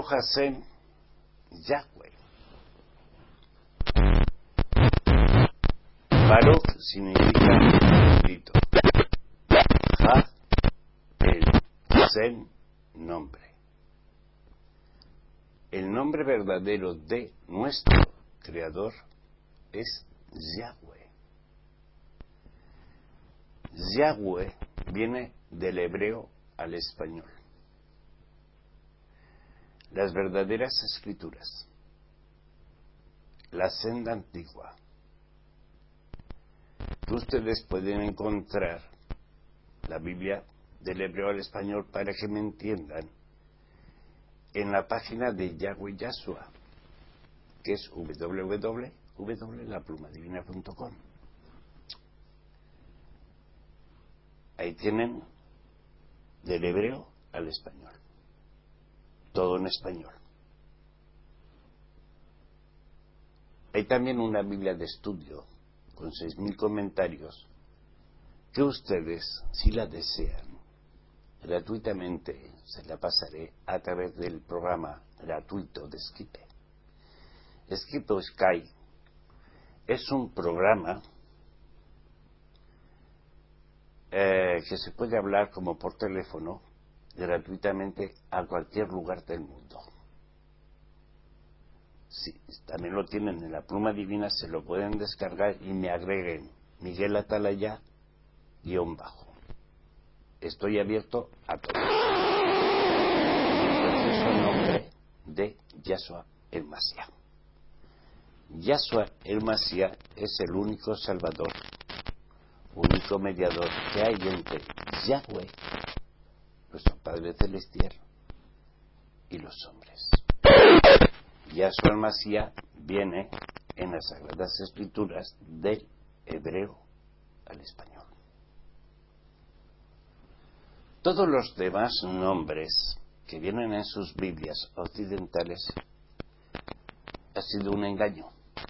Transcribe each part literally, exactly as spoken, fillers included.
Baruch Hashem Yahweh. Baruch significa bendito. Ha, el Hashem, nombre. El nombre verdadero de nuestro Creador es Yahweh. Yahweh viene del hebreo al español. Las verdaderas escrituras, la senda antigua, que ustedes pueden encontrar la Biblia del hebreo al español para que me entiendan en la página de Yahweh Yahshua, que es w w w punto la pluma divina punto com. Ahí tienen del hebreo al español, todo en español. Hay también una Biblia de estudio con seis mil comentarios que ustedes, si la desean, gratuitamente se la pasaré a través del programa gratuito de Skype. Skype o Skype es un programa eh, que se puede hablar como por teléfono gratuitamente a cualquier lugar del mundo. Sí, también lo tienen en la pluma divina, se lo pueden descargar y me agreguen Miguel Atalaya guión bajo. Estoy abierto a todo. El precioso nombre de Yahshua el Mashiach. Yahshua el Mashiach es el único Salvador, único mediador que hay entre Yahweh, nuestro Padre Celestial, y los hombres. Yahshua el Mashiach viene en las Sagradas Escrituras del hebreo al español. Todos los demás nombres que vienen en sus Biblias occidentales ha sido un engaño,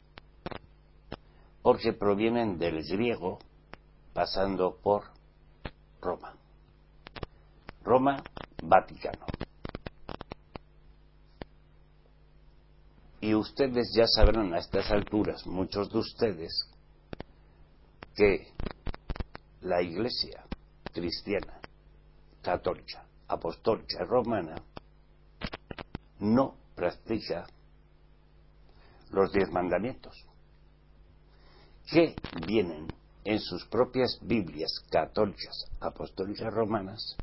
porque provienen del griego pasando por Roma. Roma, Vaticano. Y ustedes ya sabrán a estas alturas, muchos de ustedes, que la Iglesia cristiana, católica, apostólica, romana, no practica los diez mandamientos, que vienen en sus propias Biblias católicas, apostólicas, romanas,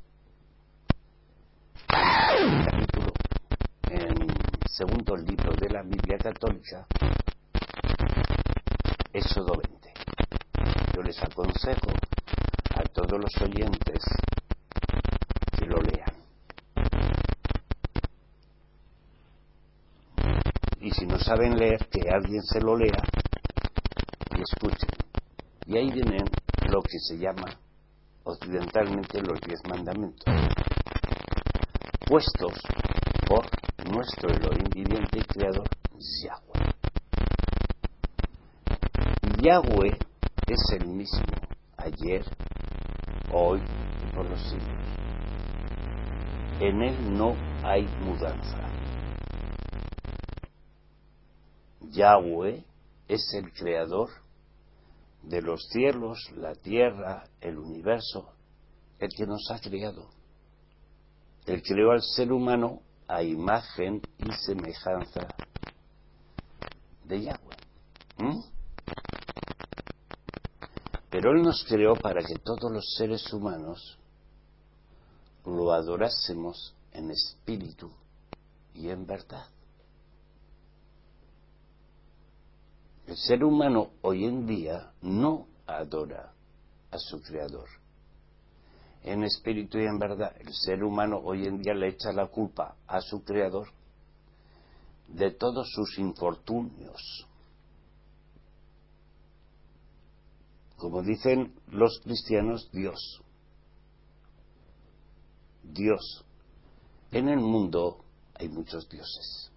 en capítulo, en segundo libro de la Biblia católica, Éxodo veinte. Yo les aconsejo a todos los oyentes que lo lean. Y si no saben leer, que alguien se lo lea y escuchen. Y ahí vienen lo que se llama occidentalmente los diez mandamientos, puestos por nuestro Elohim viviente y creador, Yahweh. Yahweh es el mismo ayer, hoy y por los siglos. En él no hay mudanza. Yahweh es el creador de los cielos, la tierra, el universo, el que nos ha creado. Él creó al ser humano a imagen y semejanza de Yahweh. ¿Mm? Pero Él nos creó para que todos los seres humanos lo adorásemos en espíritu y en verdad. El ser humano hoy en día no adora a su creador en espíritu y en verdad. El ser humano hoy en día le echa la culpa a su creador de todos sus infortunios. Como dicen los cristianos, Dios. Dios. En el mundo hay muchos dioses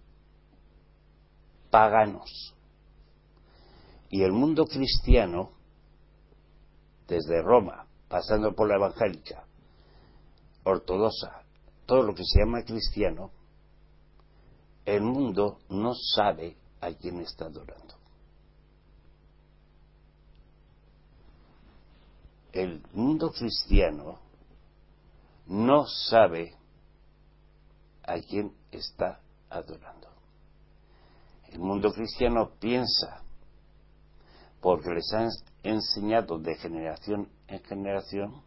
paganos. Y el mundo cristiano, desde Roma, pasando por la evangélica, ortodoxa, todo lo que se llama cristiano, el mundo no sabe a quién está adorando. El mundo cristiano no sabe a quién está adorando. El mundo cristiano piensa, porque les han enseñado de generación en generación,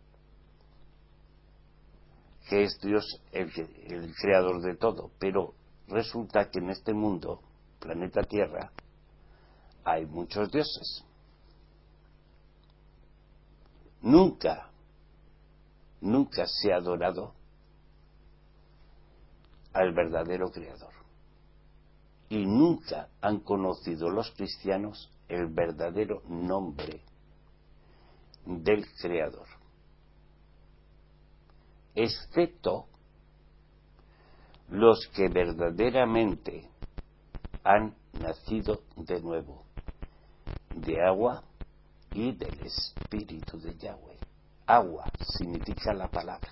que es Dios el, el creador de todo, pero resulta que en este mundo, planeta Tierra, hay muchos dioses. Nunca, nunca se ha adorado al verdadero creador. Y nunca han conocido los cristianos el verdadero nombre del creador. Excepto los que verdaderamente han nacido de nuevo, de agua y del Espíritu de Yahweh. Agua significa la palabra.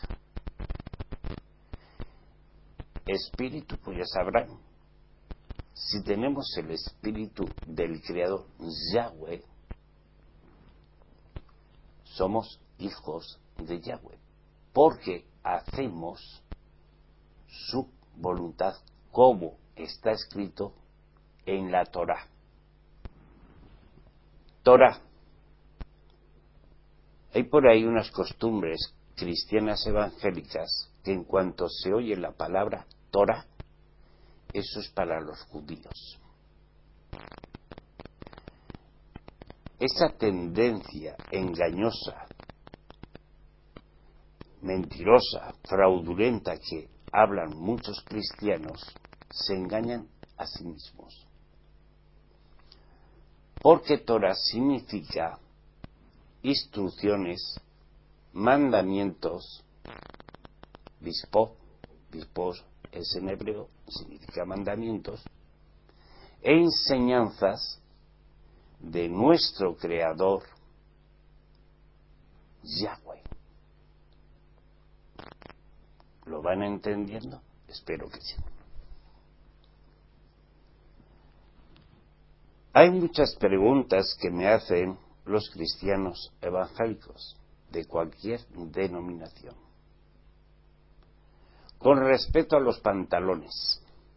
Espíritu, pues ya sabrán, si tenemos el Espíritu del Creador Yahweh, somos hijos de Yahweh, porque hacemos su voluntad, como está escrito en la Torá. Torá. Hay por ahí unas costumbres cristianas evangélicas que en cuanto se oye la palabra Torá, eso es para los judíos. Esa tendencia engañosa, mentirosa, fraudulenta que hablan muchos cristianos, se engañan a sí mismos. Porque Torah significa instrucciones, mandamientos, bispo, bispos es en hebreo, significa mandamientos, e enseñanzas de nuestro Creador, Yahweh. ¿Lo van entendiendo? Espero que sí. Hay muchas preguntas que me hacen los cristianos evangélicos de cualquier denominación con respecto a los pantalones,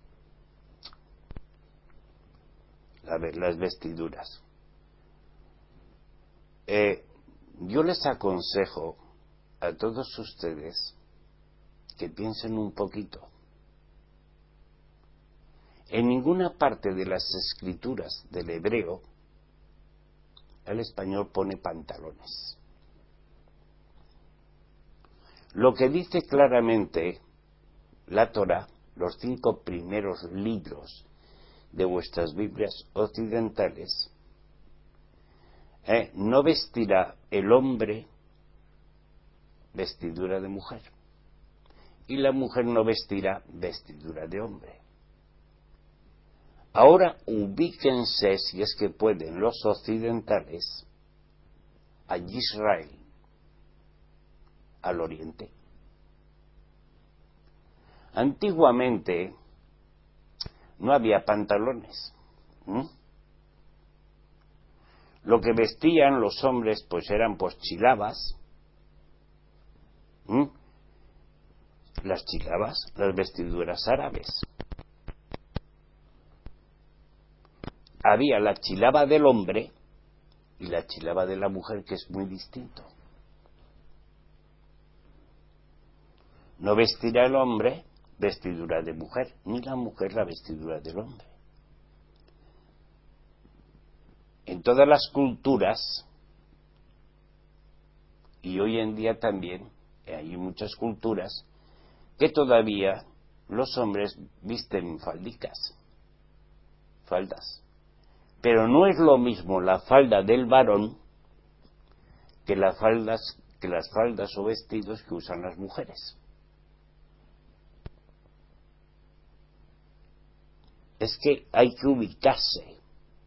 las vestiduras. Eh, yo les aconsejo a todos ustedes que piensen un poquito. En ninguna parte de las escrituras del hebreo el español pone pantalones. Lo que dice claramente la Torá, los cinco primeros libros de vuestras Biblias occidentales, eh, no vestirá el hombre vestidura de mujer y la mujer no vestirá vestidura de hombre. Ahora ubíquense, si es que pueden, los occidentales a Israel, al oriente. Antiguamente no había pantalones. ¿Mm? Lo que vestían los hombres pues eran pues chilabas. ¿Mm? Las chilabas, las vestiduras árabes. Había la chilaba del hombre y la chilaba de la mujer, que es muy distinto. No vestirá el hombre vestidura de mujer, ni la mujer la vestidura del hombre. En todas las culturas, y hoy en día también, hay muchas culturas que todavía los hombres visten faldicas, faldas. Pero no es lo mismo la falda del varón que las faldas, que las faldas o vestidos que usan las mujeres. Es que hay que ubicarse.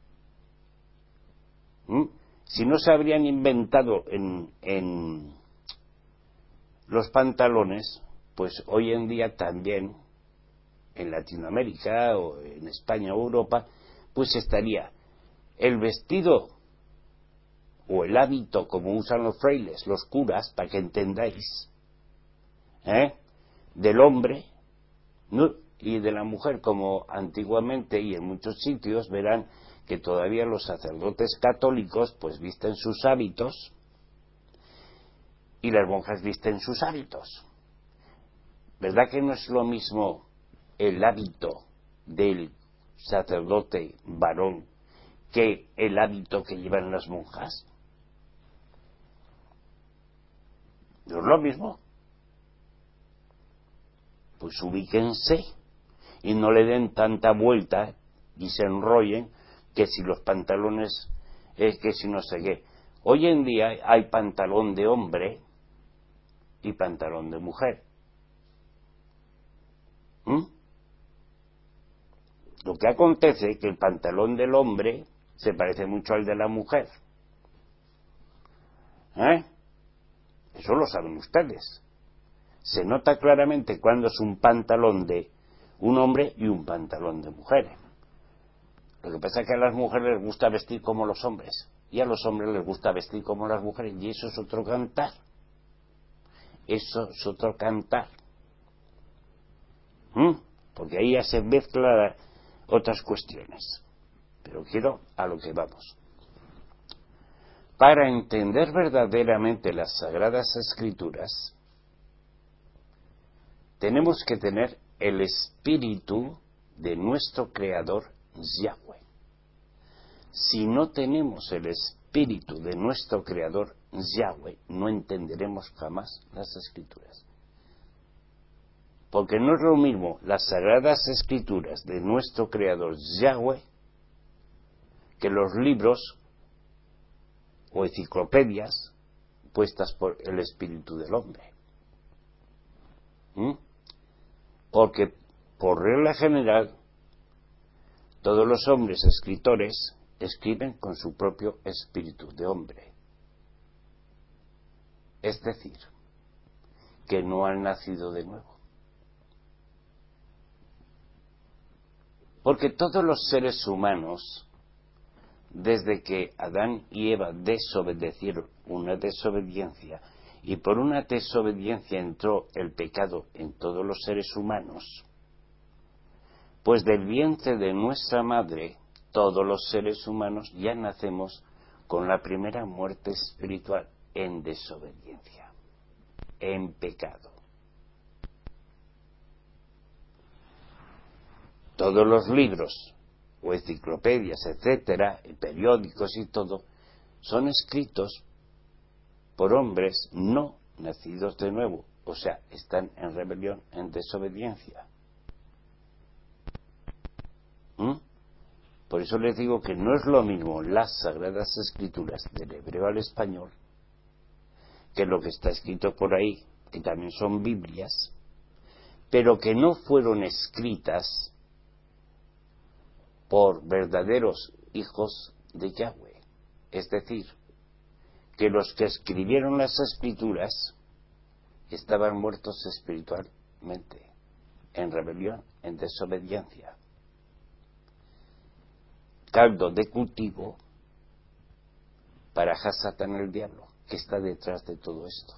¿Mm? Si no se habrían inventado en, en los pantalones, pues hoy en día también en Latinoamérica o en España o Europa, pues estaría el vestido o el hábito como usan los frailes, los curas, para que entendáis, ¿eh? del hombre, ¿no? Y de la mujer, como antiguamente y en muchos sitios verán que todavía los sacerdotes católicos pues visten sus hábitos y las monjas visten sus hábitos. ¿Verdad que no es lo mismo el hábito del sacerdote varón que el hábito que llevan las monjas? ¿No es lo mismo? Pues ubíquense y no le den tanta vuelta y se enrollen que si los pantalones, es que si no sé qué. Hoy en día hay pantalón de hombre y pantalón de mujer. ¿Mm? Lo que acontece es que el pantalón del hombre se parece mucho al de la mujer. ¿Eh? Eso lo saben ustedes. Se nota claramente cuando es un pantalón de un hombre y un pantalón de mujer. Lo que pasa es que a las mujeres les gusta vestir como los hombres y a los hombres les gusta vestir como las mujeres, y eso es otro cantar. Eso es otro cantar. ¿Mm? Porque ahí ya se mezclan otras cuestiones. Pero quiero a lo que vamos. Para entender verdaderamente las Sagradas Escrituras, tenemos que tener el espíritu de nuestro Creador Yahweh. Si no tenemos el espíritu de nuestro Creador Yahweh, no entenderemos jamás las Escrituras. Porque no es lo mismo las Sagradas Escrituras de nuestro Creador Yahweh que los libros o enciclopedias puestas por el espíritu del hombre. ¿Mm? Porque por regla general todos los hombres escritores escriben con su propio espíritu de hombre, es decir, que no han nacido de nuevo. Porque todos los seres humanos, desde que Adán y Eva desobedecieron, una desobediencia, y por una desobediencia entró el pecado en todos los seres humanos, pues del vientre de nuestra madre, todos los seres humanos ya nacemos con la primera muerte espiritual, en desobediencia, en pecado. Todos los libros o enciclopedias, etcétera, y periódicos y todo, son escritos por hombres no nacidos de nuevo, o sea, están en rebelión, en desobediencia. ¿Mm? Por eso les digo que no es lo mismo las Sagradas Escrituras del hebreo al español que lo que está escrito por ahí, que también son Biblias, pero que no fueron escritas por verdaderos hijos de Yahweh. Es decir, que los que escribieron las Escrituras estaban muertos espiritualmente, en rebelión, en desobediencia. Caldo de cultivo para Hasatán el diablo, que está detrás de todo esto.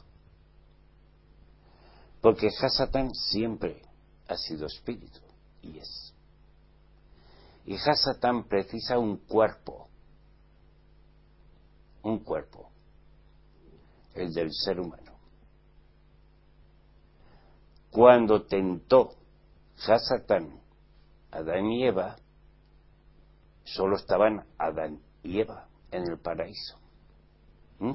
Porque Hasatán siempre ha sido espíritu, y es. Y Hasatán precisa un cuerpo, un cuerpo, el del ser humano. Cuando tentó Hasatán a Adán y Eva, solo estaban Adán y Eva en el paraíso. ¿Mm?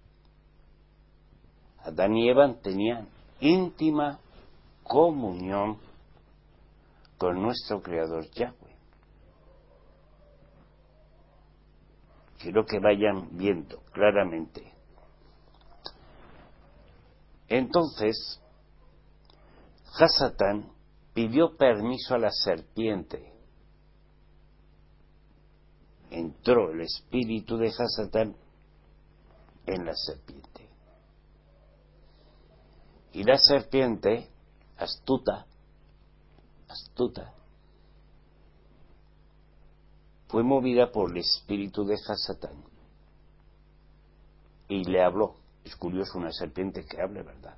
Adán y Eva tenían íntima comunión con nuestro Creador Yahweh. Quiero que vayan viendo claramente. Entonces, Hasatán pidió permiso a la serpiente. Entró el espíritu de Hasatán en la serpiente. Y la serpiente, astuta, astuta, fue movida por el espíritu de Hasatán y le habló. Es curioso, una serpiente que hable, ¿verdad?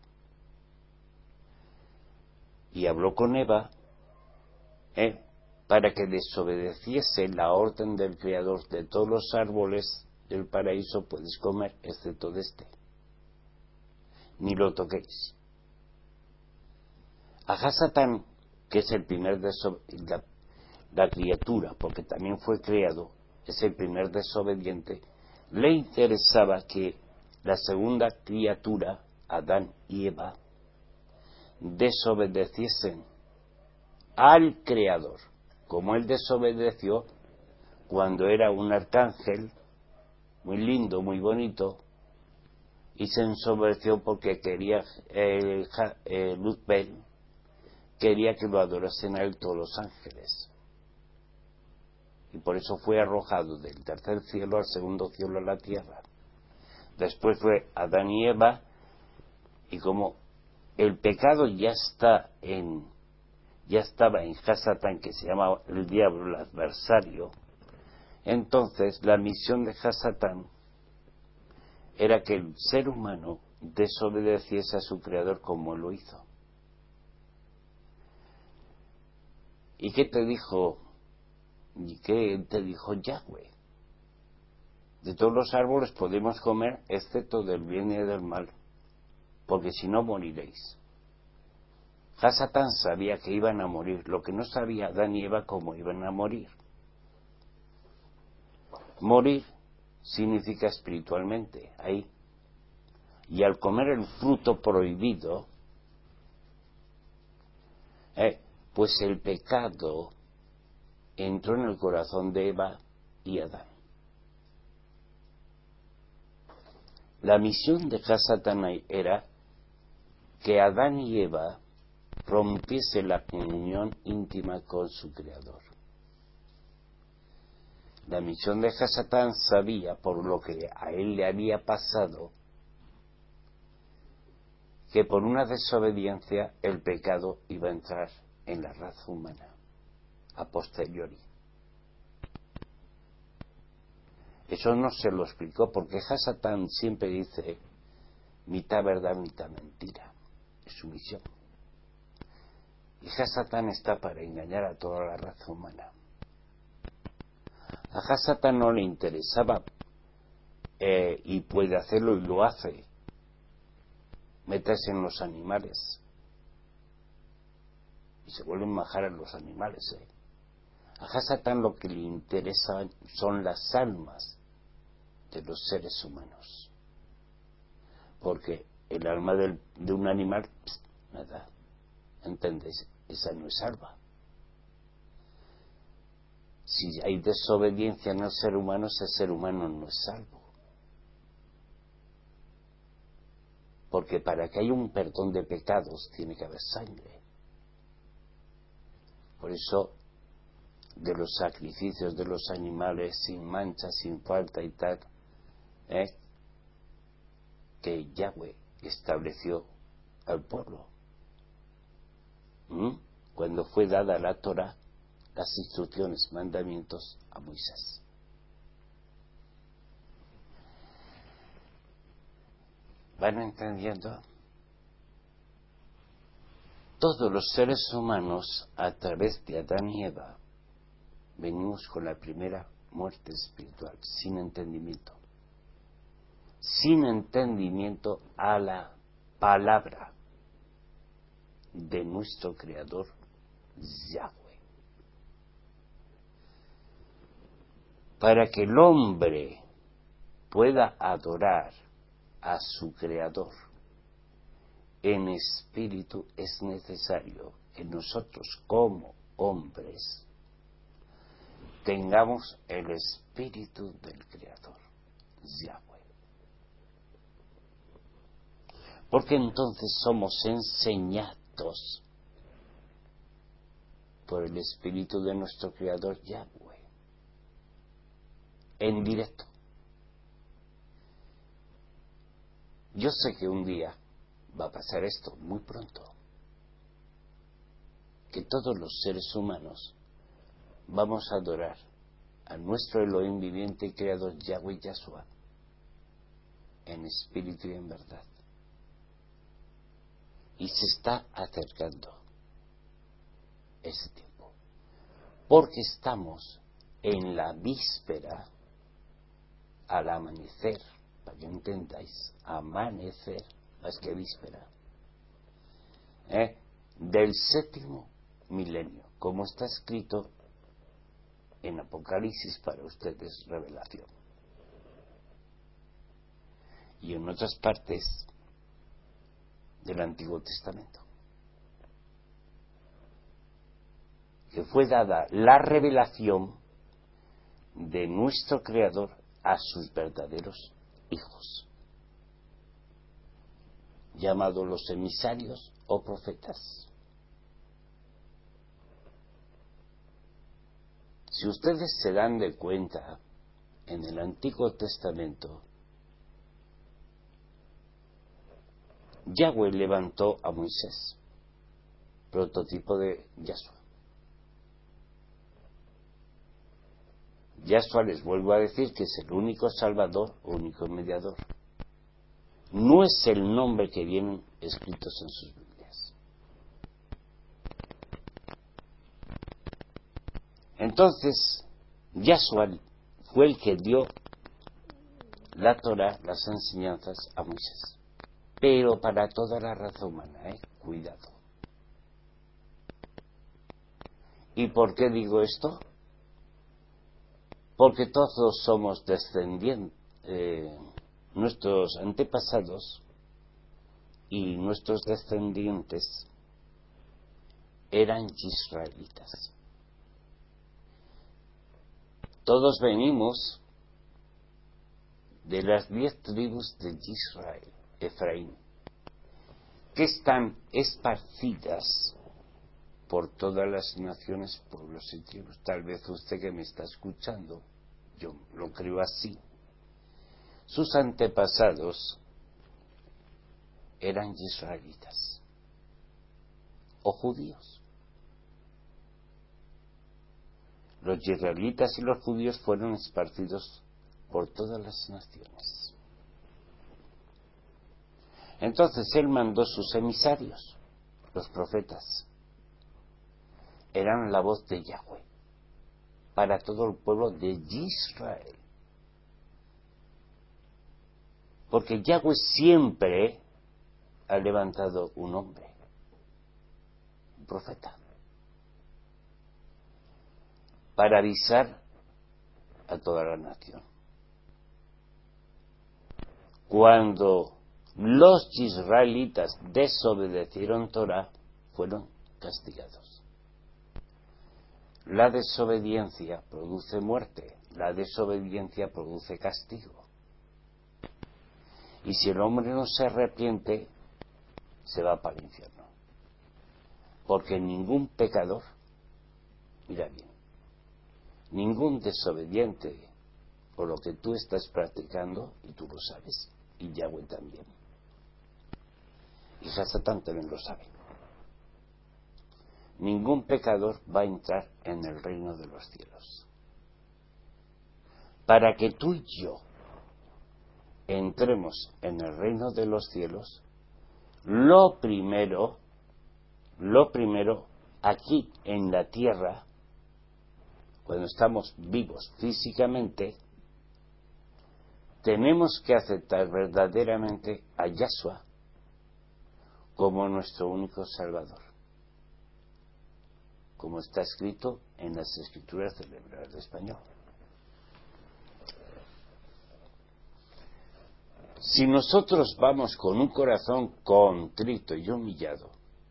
Y habló con Eva ¿eh? para que desobedeciese la orden del Creador. De todos los árboles del paraíso puedes comer, excepto de este. Ni lo toquéis. A Hasatán, que es el primer desobediente, la, la criatura, porque también fue creado, es el primer desobediente, le interesaba que la segunda criatura, Adán y Eva, desobedeciesen al Creador, como él desobedeció cuando era un arcángel muy lindo, muy bonito, y se ensoberbeció porque quería el eh, Luzbel quería que lo adorasen a él todos los ángeles, y por eso fue arrojado del tercer cielo al segundo cielo, a la tierra. Después fue Adán y Eva, y como el pecado ya está en ya estaba en Hasatán, que se llama el diablo, el adversario, entonces la misión de Hasatán era que el ser humano desobedeciese a su creador como él lo hizo. ¿Y qué te dijo? ¿Y qué te dijo Yahweh? De todos los árboles podemos comer, excepto del bien y del mal, porque si no moriréis. Hasatán sabía que iban a morir, lo que no sabía Adán y Eva cómo iban a morir. Morir significa espiritualmente, ahí. Y al comer el fruto prohibido, eh, pues el pecado entró en el corazón de Eva y Adán. La misión de Hasatán era que Adán y Eva rompiese la comunión íntima con su Creador. La misión de Hasatán sabía, por lo que a él le había pasado, que por una desobediencia el pecado iba a entrar en la raza humana a posteriori. Eso no se lo explicó, porque Hasatán siempre dice mitad verdad, mitad mentira. Es su misión. Y Hasatán está para engañar a toda la raza humana. A Hasatán no le interesaba, eh, y puede hacerlo y lo hace, meterse en los animales. Y se vuelven majar a los animales. ¿eh? A Hasatán lo que le interesa son las almas de los seres humanos. Porque el alma del, de un animal, pst, nada, ¿entendéis? Esa no es salva. Si hay desobediencia en el ser humano, ese ser humano no es salvo. Porque para que haya un perdón de pecados tiene que haber sangre. Por eso, de los sacrificios de los animales sin mancha, sin falta y tal, ¿eh? que Yahweh estableció al pueblo. ¿Mm? Cuando fue dada la Torá, las instrucciones, mandamientos a Moisés. ¿Van entendiendo? Todos los seres humanos, a través de Adán y Eva, venimos con la primera muerte espiritual, sin entendimiento. Sin entendimiento a la palabra de nuestro Creador, Yahweh. Para que el hombre pueda adorar a su Creador en espíritu, es necesario que nosotros como hombres tengamos el espíritu del Creador, Yahweh. Porque entonces somos enseñados por el espíritu de nuestro Creador, Yahweh, en directo. Yo sé que un día va a pasar esto, muy pronto. que todos los seres humanos vamos a adorar a nuestro Elohim viviente y creador Yahweh Yahshua en espíritu y en verdad. Y se está acercando ese tiempo, porque estamos en la víspera, al amanecer, para que entendáis, amanecer, más que víspera, ¿eh? del séptimo milenio, como está escrito en Apocalipsis, para ustedes revelación, y en otras partes del Antiguo Testamento, que fue dada la revelación de nuestro Creador a sus verdaderos hijos, llamados los emisarios o profetas. Si ustedes se dan de cuenta, en el Antiguo Testamento, Yahweh levantó a Moisés, prototipo de Yahshua. Yahshua, les vuelvo a decir, que es el único Salvador, único mediador. No es el nombre que vienen escritos en sus Biblias. Entonces, Yahshua fue el que dio la Torah, las enseñanzas a Moisés. Pero para toda la raza humana, ¿eh? Cuidado. ¿Y por qué digo esto? Porque todos somos descendientes, eh, nuestros antepasados y nuestros descendientes eran israelitas. Todos venimos de las diez tribus de Israel, Efraín, que están esparcidas por todas las naciones, pueblos y tribus. Tal vez usted que me está escuchando, yo lo creo así, sus antepasados eran israelitas o judíos. Los israelitas y los judíos fueron esparcidos por todas las naciones. Entonces él mandó sus emisarios, los profetas. Eran la voz de Yahweh para todo el pueblo de Israel. Porque Yahweh siempre ha levantado un hombre, un profeta, para avisar a toda la nación. Cuando los israelitas desobedecieron Torah, fueron castigados. La desobediencia produce muerte, la desobediencia produce castigo. Y si el hombre no se arrepiente, se va para el infierno. Porque ningún pecador, mira bien, ningún desobediente por lo que tú estás practicando, y tú lo sabes, y Yahweh también, y Satán también lo sabe, ningún pecador va a entrar en el reino de los cielos. Para que tú y yo entremos en el reino de los cielos, lo primero, lo primero, aquí en la tierra, cuando estamos vivos físicamente, tenemos que aceptar verdaderamente a Yahshua como nuestro único Salvador, como está escrito en las Escrituras del hebreo al español. Si nosotros vamos con un corazón contrito y humillado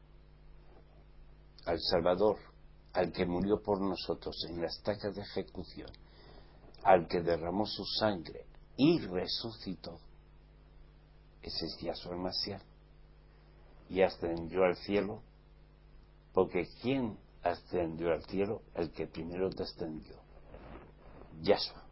al Salvador, al que murió por nosotros en la estaca de ejecución, al que derramó su sangre y resucitó, ese es Yahshua el Mashiach, y ascendió al cielo, porque ¿quién ascendió al cielo? El que primero descendió, Yahshua,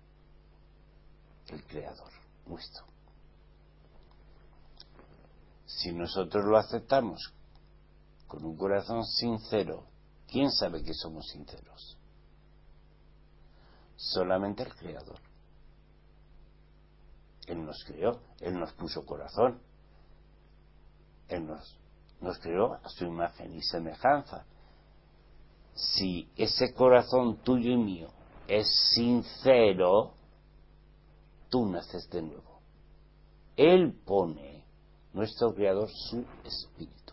el Creador nuestro. Si nosotros lo aceptamos con un corazón sincero. ¿Quién sabe que somos sinceros? Solamente el Creador. Él nos creó, Él nos puso corazón, Él nos, nos creó a su imagen y semejanza. Si ese corazón tuyo y mío es sincero, tú naces de nuevo. Él pone, nuestro Creador, su espíritu.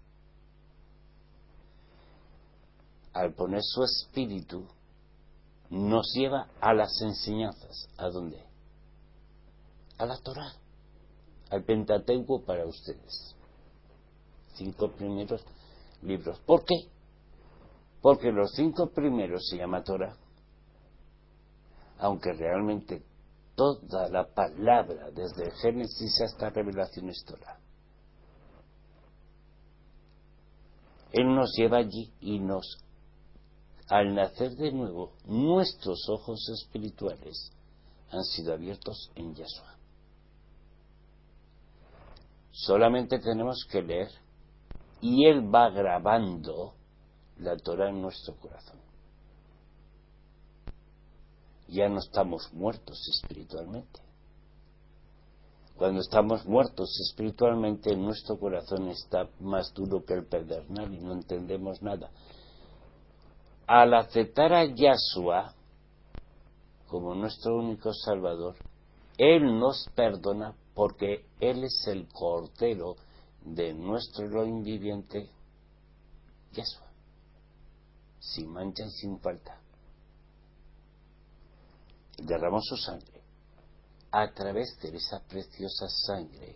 Al poner su espíritu, nos lleva a las enseñanzas. ¿A dónde? A la Torá, al Pentateuco para ustedes. Cinco primeros libros. ¿Por qué? Porque los cinco primeros se llama Torá, aunque realmente toda la palabra, desde el Génesis hasta Revelación, es Torá. Él nos lleva allí y nos, al nacer de nuevo, nuestros ojos espirituales han sido abiertos en Yahshua. Solamente tenemos que leer y Él va grabando la Torá en nuestro corazón. Ya no estamos muertos espiritualmente. Cuando estamos muertos espiritualmente, nuestro corazón está más duro que el pedernal y no entendemos nada. Al aceptar a Yahshua como nuestro único Salvador, Él nos perdona porque Él es el Cordero de nuestro Elohim viviente, Yahshua, sin mancha y sin falta. Derramó su sangre. A través de esa preciosa sangre,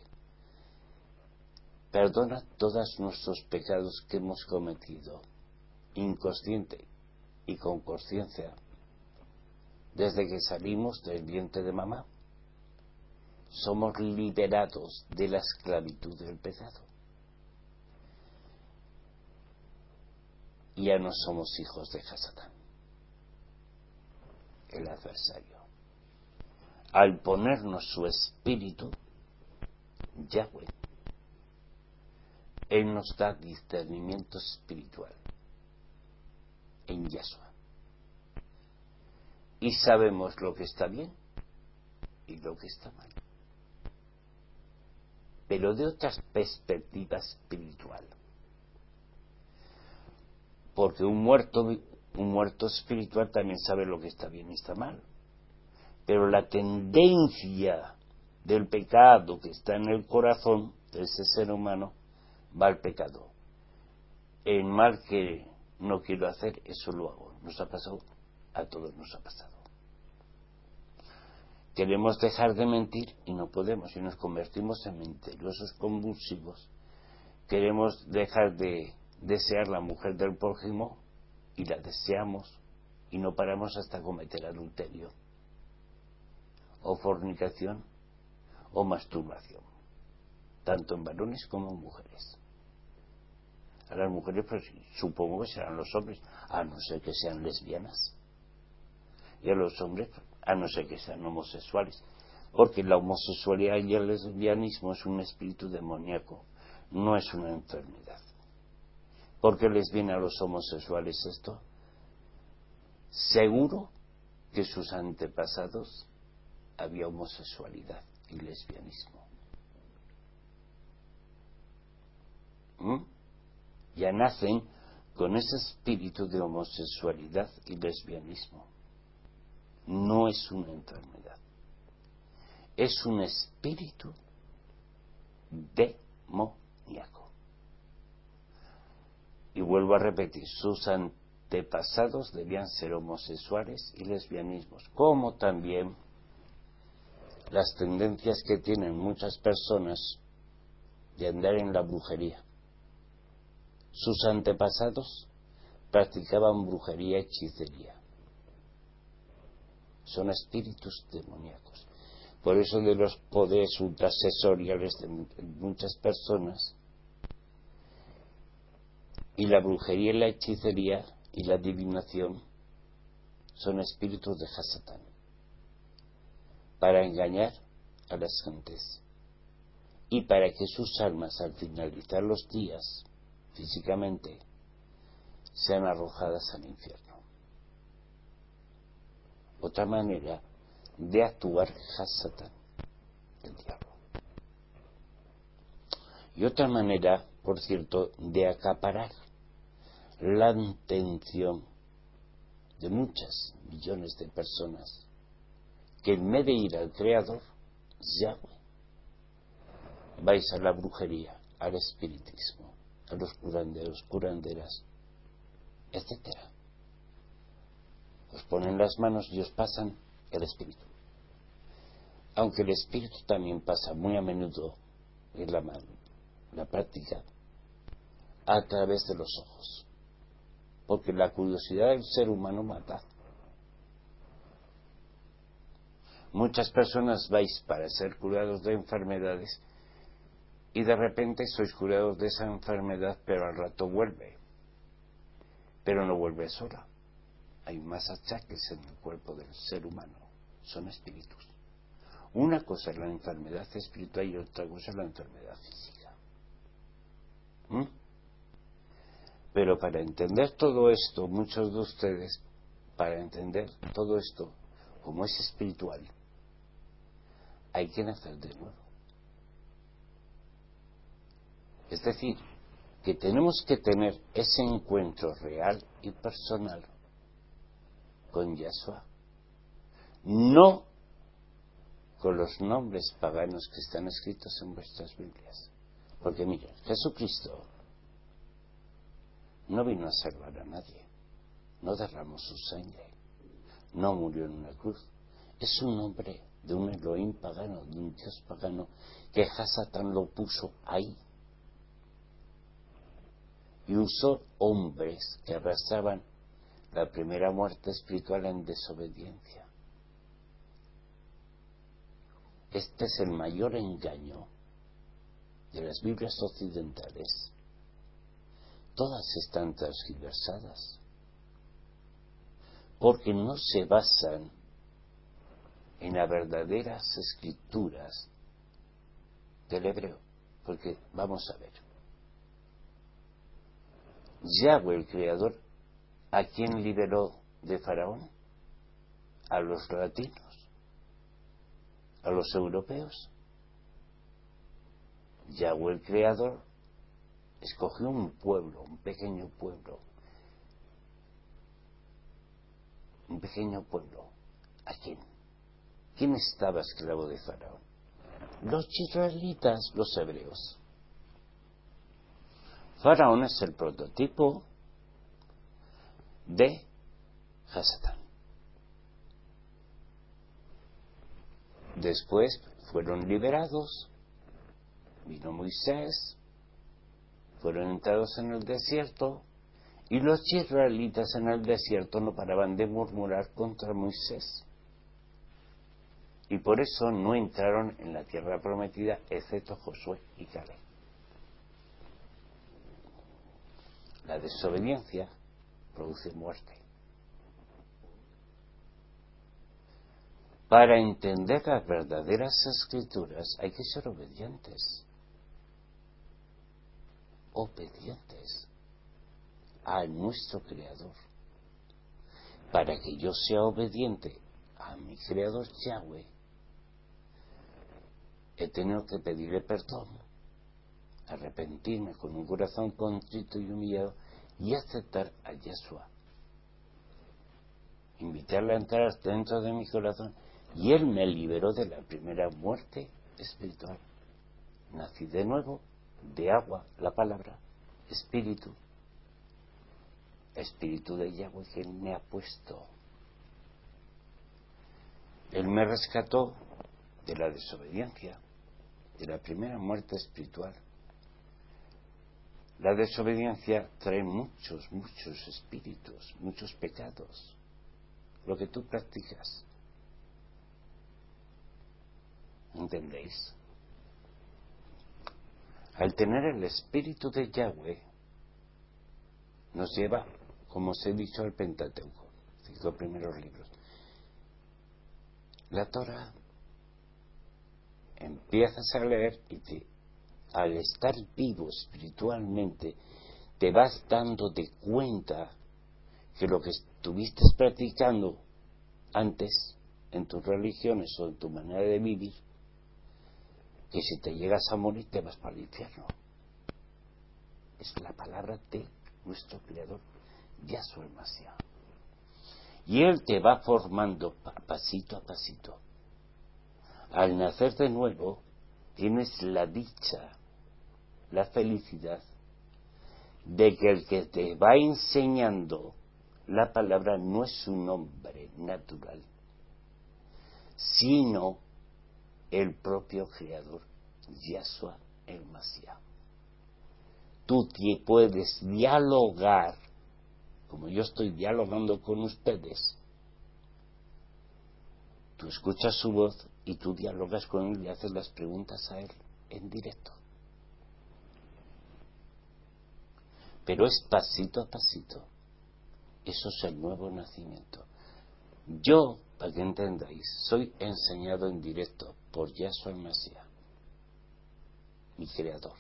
perdona todos nuestros pecados que hemos cometido, inconsciente y con conciencia, desde que salimos del vientre de mamá. Somos liberados de la esclavitud del pecado. Ya no somos hijos de Hasatán, el adversario. Al ponernos su espíritu, Yahweh, Él nos da discernimiento espiritual en Yahshua. Y sabemos lo que está bien y lo que está mal. Pero de otra perspectiva espiritual. Porque un muerto, un muerto espiritual también sabe lo que está bien y está mal. Pero la tendencia del pecado que está en el corazón de ese ser humano va al pecado. El mal que no quiero hacer, eso lo hago. Nos ha pasado, a todos nos ha pasado. Queremos dejar de mentir y no podemos, y nos convertimos en mentirosos convulsivos. Queremos dejar de desear la mujer del prójimo y la deseamos y no paramos hasta cometer adulterio o fornicación o masturbación, tanto en varones como en mujeres. A las mujeres pues supongo que serán los hombres, a no ser que sean lesbianas, y a los hombres a no ser que sean homosexuales, porque la homosexualidad y el lesbianismo es un espíritu demoníaco, no es una enfermedad. ¿Por qué les viene a los homosexuales esto? Seguro que sus antepasados había homosexualidad y lesbianismo. ¿Mm? Ya nacen con ese espíritu de homosexualidad y lesbianismo. No es una enfermedad. Es un espíritu demoníaco. Y vuelvo a repetir, sus antepasados debían ser homosexuales y lesbianismos, como también las tendencias que tienen muchas personas de andar en la brujería. Sus antepasados practicaban brujería y hechicería. Son espíritus demoníacos. Por eso de los poderes ultrasensoriales de muchas personas, y la brujería y la hechicería y la adivinación son espíritus de Hasatán para engañar a las gentes y para que sus almas al finalizar los días físicamente, sean arrojadas al infierno. Otra manera de actuar Hasatán, el diablo. Y otra manera, por cierto, de acaparar la atención de muchas millones de personas que en vez de ir al Creador, Yahweh, vais a la brujería, al espiritismo, a los curanderos, curanderas, etcétera. Os ponen las manos y os pasan el espíritu. Aunque el espíritu también pasa muy a menudo en la mano, la práctica, a través de los ojos. Porque la curiosidad del ser humano mata. Muchas personas vais para ser curados de enfermedades y de repente sois curados de esa enfermedad, pero al rato vuelve. Pero no vuelve sola. Hay más achaques en el cuerpo del ser humano. Son espíritus. Una cosa es la enfermedad espiritual y otra cosa es la enfermedad física. ¿Mm? Pero para entender todo esto, muchos de ustedes, para entender todo esto, como es espiritual, hay que nacer de nuevo. Es decir, que tenemos que tener ese encuentro real y personal con Yahshua, no con los nombres paganos que están escritos en vuestras Biblias. Porque miren, Jesucristo no vino a salvar a nadie, no derramó su sangre, no murió en una cruz. Es un nombre de un Elohim pagano, de un Dios pagano, que Hasatán lo puso ahí. Y usó hombres que arrastraban la primera muerte espiritual en desobediencia. Este es el mayor engaño de las Biblias occidentales. Todas están transgiversadas porque no se basan en las verdaderas escrituras del hebreo. Porque, vamos a ver, Yahweh, el Creador, ¿a quién liberó de Faraón? A los latinos, a los europeos. Yahweh, el Creador, escogió un pueblo, un pequeño pueblo, un pequeño pueblo. ¿A quién? ¿Quién estaba esclavo de Faraón? Los israelitas, los hebreos. Faraón es el prototipo de Hasatán. Después fueron liberados, vino Moisés, fueron entrados en el desierto, y los israelitas en el desierto no paraban de murmurar contra Moisés. Y por eso no entraron en la tierra prometida, excepto Josué y Caleb. La desobediencia produce muerte. Para entender las verdaderas escrituras hay que ser obedientes. Obedientes a nuestro Creador. Para que yo sea obediente a mi Creador Yahweh, he tenido que pedirle perdón, arrepentirme con un corazón contrito y humillado y aceptar a Yahshua. Invitarle a entrar dentro de mi corazón, y Él me liberó de la primera muerte espiritual. Nací de nuevo, de agua, la palabra, espíritu. Espíritu de Yahweh que Él me ha puesto. Él me rescató de la desobediencia, de la primera muerte espiritual. La desobediencia trae muchos, muchos espíritus, muchos pecados. Lo que tú practicas. ¿Entendéis? Al tener el espíritu de Yahweh, nos lleva, como os he dicho, al Pentateuco, cinco primeros libros. La Torah, empiezas a leer y te, al estar vivo espiritualmente, te vas dando de cuenta que lo que estuviste practicando antes en tus religiones o en tu manera de vivir, que si te llegas a morir te vas para el infierno. Es la palabra de nuestro Creador, Yahshua el Mashiach. Y Él te va formando pasito a pasito. Al nacer de nuevo, tienes la dicha, la felicidad, de que el que te va enseñando la palabra no es un hombre natural, sino el propio Creador, Yahshua el Mashiach. Tú te puedes dialogar, como yo estoy dialogando con ustedes. Tú escuchas su voz y tú dialogas con él y haces las preguntas a él en directo. Pero es pasito a pasito. Eso es el nuevo nacimiento. Yo, para que entendáis, soy enseñado en directo por Yahshua el Mashiach, mi Creador.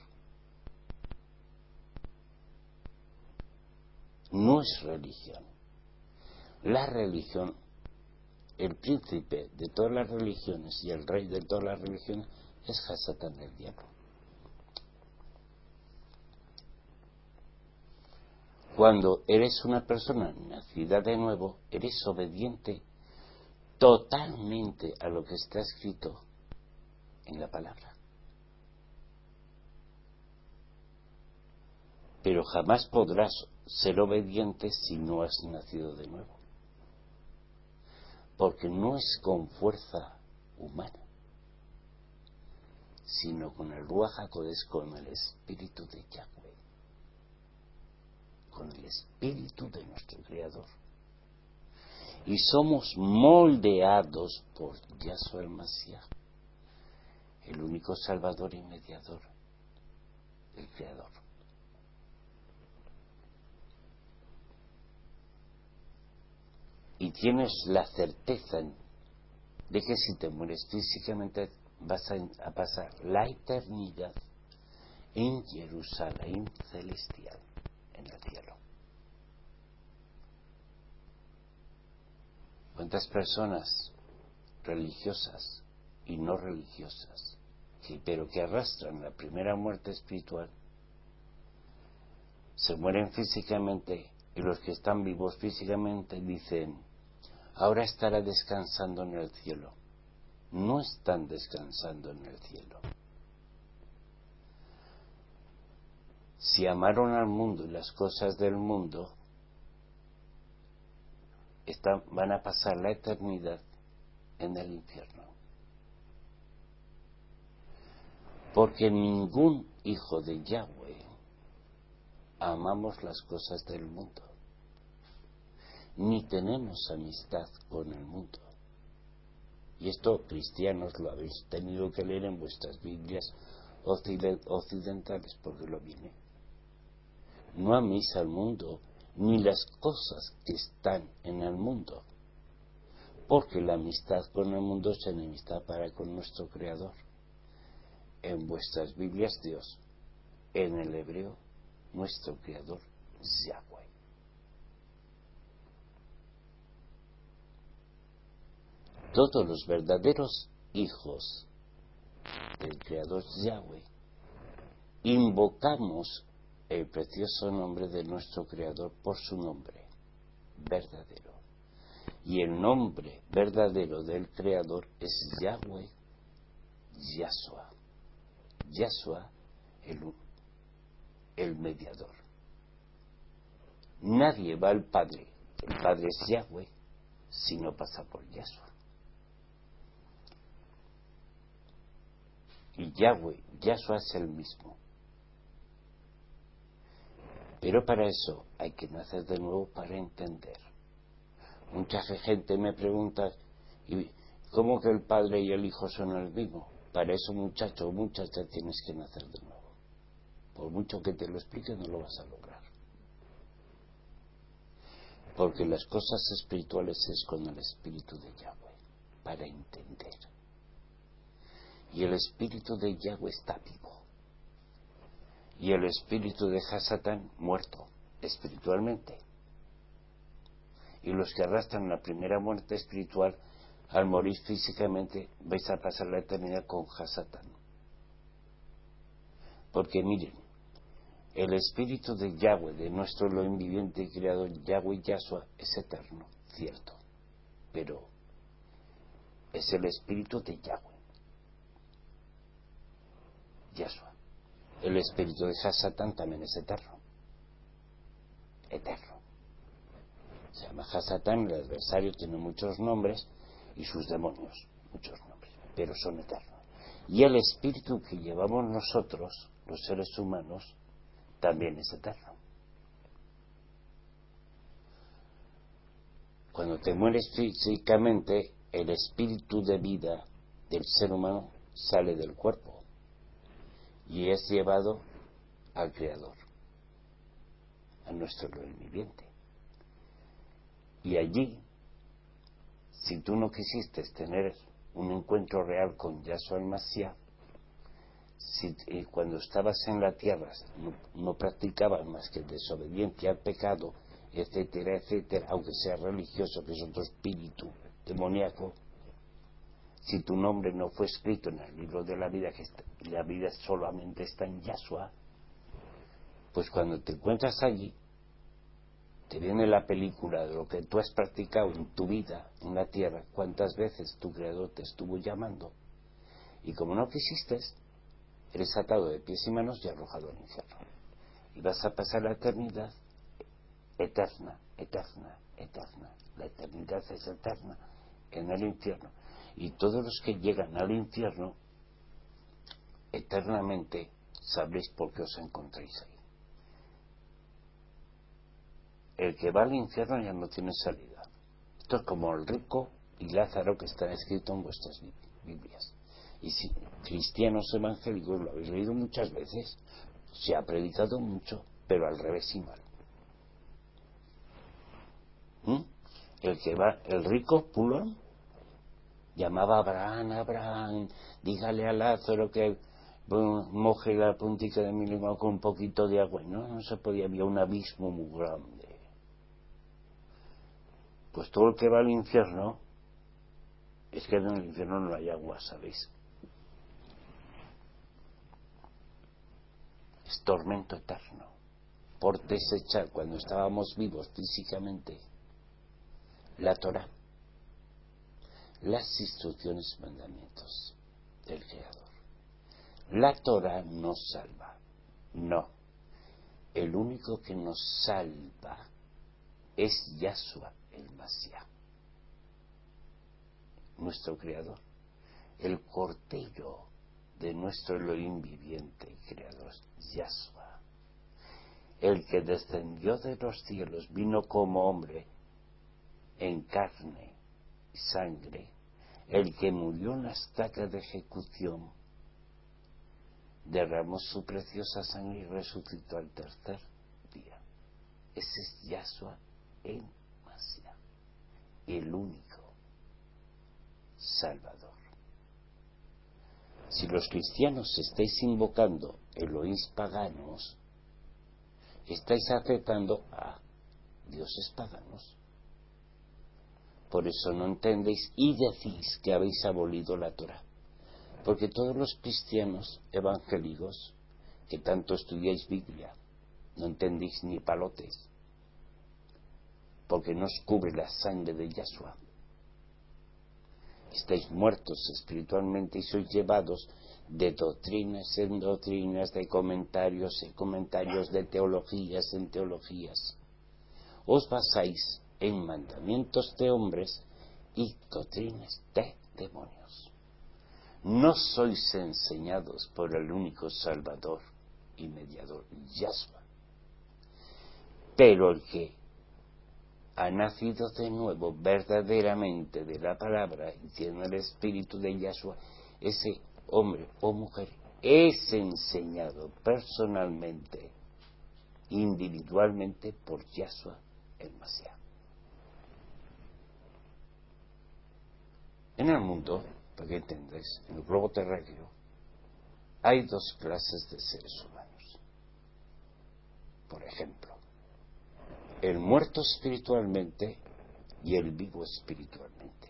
No es religión. La religión, el príncipe de todas las religiones y el rey de todas las religiones es Hasatán, el diablo. Cuando eres una persona nacida de nuevo, eres obediente totalmente a lo que está escrito en la palabra. Pero jamás podrás ser obediente si no has nacido de nuevo. Porque no es con fuerza humana, sino con el Ruach HaKodesh, con el Espíritu de Yahweh, con el Espíritu de nuestro Creador. Y somos moldeados por Yahshua el Mashiach, el único Salvador y mediador del Creador. Y tienes la certeza de que si te mueres físicamente vas a, a pasar la eternidad en Jerusalén celestial, en el cielo. ¿Cuántas personas religiosas y no religiosas, que, pero que arrastran la primera muerte espiritual, se mueren físicamente, y los que están vivos físicamente dicen: ahora estará descansando en el cielo? No están descansando en el cielo. Si amaron al mundo y las cosas del mundo, están, van a pasar la eternidad en el infierno. Porque ningún hijo de Yahweh amamos las cosas del mundo, ni tenemos amistad con el mundo. Y esto, cristianos, lo habéis tenido que leer en vuestras Biblias occidentales, porque lo viene. No améis al mundo, ni las cosas que están en el mundo, porque la amistad con el mundo es enemistad para con nuestro Creador. En vuestras Biblias, Dios, en el hebreo, nuestro Creador, Yahweh. Todos los verdaderos hijos del Creador Yahweh invocamos el precioso nombre de nuestro Creador por su nombre verdadero. Y el nombre verdadero del Creador es Yahweh, Yahshua. Yahshua, el, el mediador. Nadie va al Padre, el Padre es Yahweh, si no pasa por Yahshua. Y Yahweh, Yahshua es el mismo. Pero para eso hay que nacer de nuevo para entender. Mucha gente me pregunta: ¿y cómo que el Padre y el Hijo son el mismo? Para eso, muchacho o muchacha, tienes que nacer de nuevo. Por mucho que te lo explique, no lo vas a lograr. Porque las cosas espirituales es con el Espíritu de Yahweh, para entender. Y el Espíritu de Yahweh está vivo. y el espíritu de Hasatán muerto espiritualmente. Y los que arrastran la primera muerte espiritual, al morir físicamente, vais a pasar la eternidad con Hasatán. Porque miren, el espíritu de Yahweh, de nuestro Elohim viviente y creador, Yahweh Yahshua, es eterno, cierto, pero es el espíritu de Yahweh, Yahshua. El espíritu de Hasatán también es eterno, eterno. Se llama Hasatán, el adversario tiene muchos nombres, y sus demonios, muchos nombres, pero son eternos. Y el espíritu que llevamos nosotros, los seres humanos, también es eterno. Cuando te mueres físicamente, el espíritu de vida del ser humano sale del cuerpo y es llevado al Creador, a nuestro Elohim viviente. Y allí, si tú no quisiste tener un encuentro real con Yahshua el Mashiach, si eh, cuando estabas en la tierra no, no practicabas más que desobediencia al pecado, etcétera, etcétera, aunque sea religioso, que es otro espíritu demoníaco, si tu nombre no fue escrito en el libro de la vida, que está, la vida solamente está en Yahshua, pues cuando te encuentras allí, te viene la película de lo que tú has practicado en tu vida en la tierra, cuántas veces tu Creador te estuvo llamando, y como no quisiste, eres atado de pies y manos y arrojado al infierno. Y vas a pasar la eternidad eterna, eterna, eterna. La eternidad es eterna en el infierno. Y todos los que llegan al infierno, eternamente sabréis por qué os encontráis ahí. El que va al infierno ya no tiene salida. Esto es como el rico y Lázaro, que están escritos en vuestras Biblias. Y si cristianos evangélicos lo habéis leído muchas veces, se ha predicado mucho, pero al revés y mal. ¿Mm? El que va, el rico Pulón, llamaba a Abraham, Abraham, dígale a Lázaro que moje la puntica de mi lengua con un poquito de agua. No, no se podía, había un abismo muy grande. Pues todo el que va al infierno, es que en el infierno no hay agua, ¿sabéis? Es tormento eterno, por desechar cuando estábamos vivos físicamente la Torah, las instrucciones y mandamientos del Creador. La Torah nos salva, no. El único que nos salva es Yahshua el Mashiach, nuestro Creador, el Cordero de nuestro Elohim viviente y Creador, Yahshua, el que descendió de los cielos, vino como hombre en carne y sangre, el que murió en la estaca de ejecución, derramó su preciosa sangre y resucitó al tercer día. Ese es Yahshua el Mashiach, el único Salvador. Si los cristianos estáis invocando Elohís paganos, estáis aceptando a dioses paganos. Por eso no entendéis y decís que habéis abolido la Torah. Porque todos los cristianos evangélicos que tanto estudiáis Biblia, no entendéis ni palotes, porque no os cubre la sangre de Yahshua. Estáis muertos espiritualmente y sois llevados de doctrinas en doctrinas, de comentarios en comentarios, de teologías en teologías. Os basáis en mandamientos de hombres y doctrinas de demonios. No sois enseñados por el único Salvador y mediador, Yahshua. Pero el que ha nacido de nuevo verdaderamente de la palabra y tiene el espíritu de Yahshua, ese hombre o mujer es enseñado personalmente, individualmente por Yahshua el Mashiach. En el mundo, para que entendáis, en el globo terráqueo, hay dos clases de seres humanos. por ejemplo, el muerto espiritualmente y el vivo espiritualmente.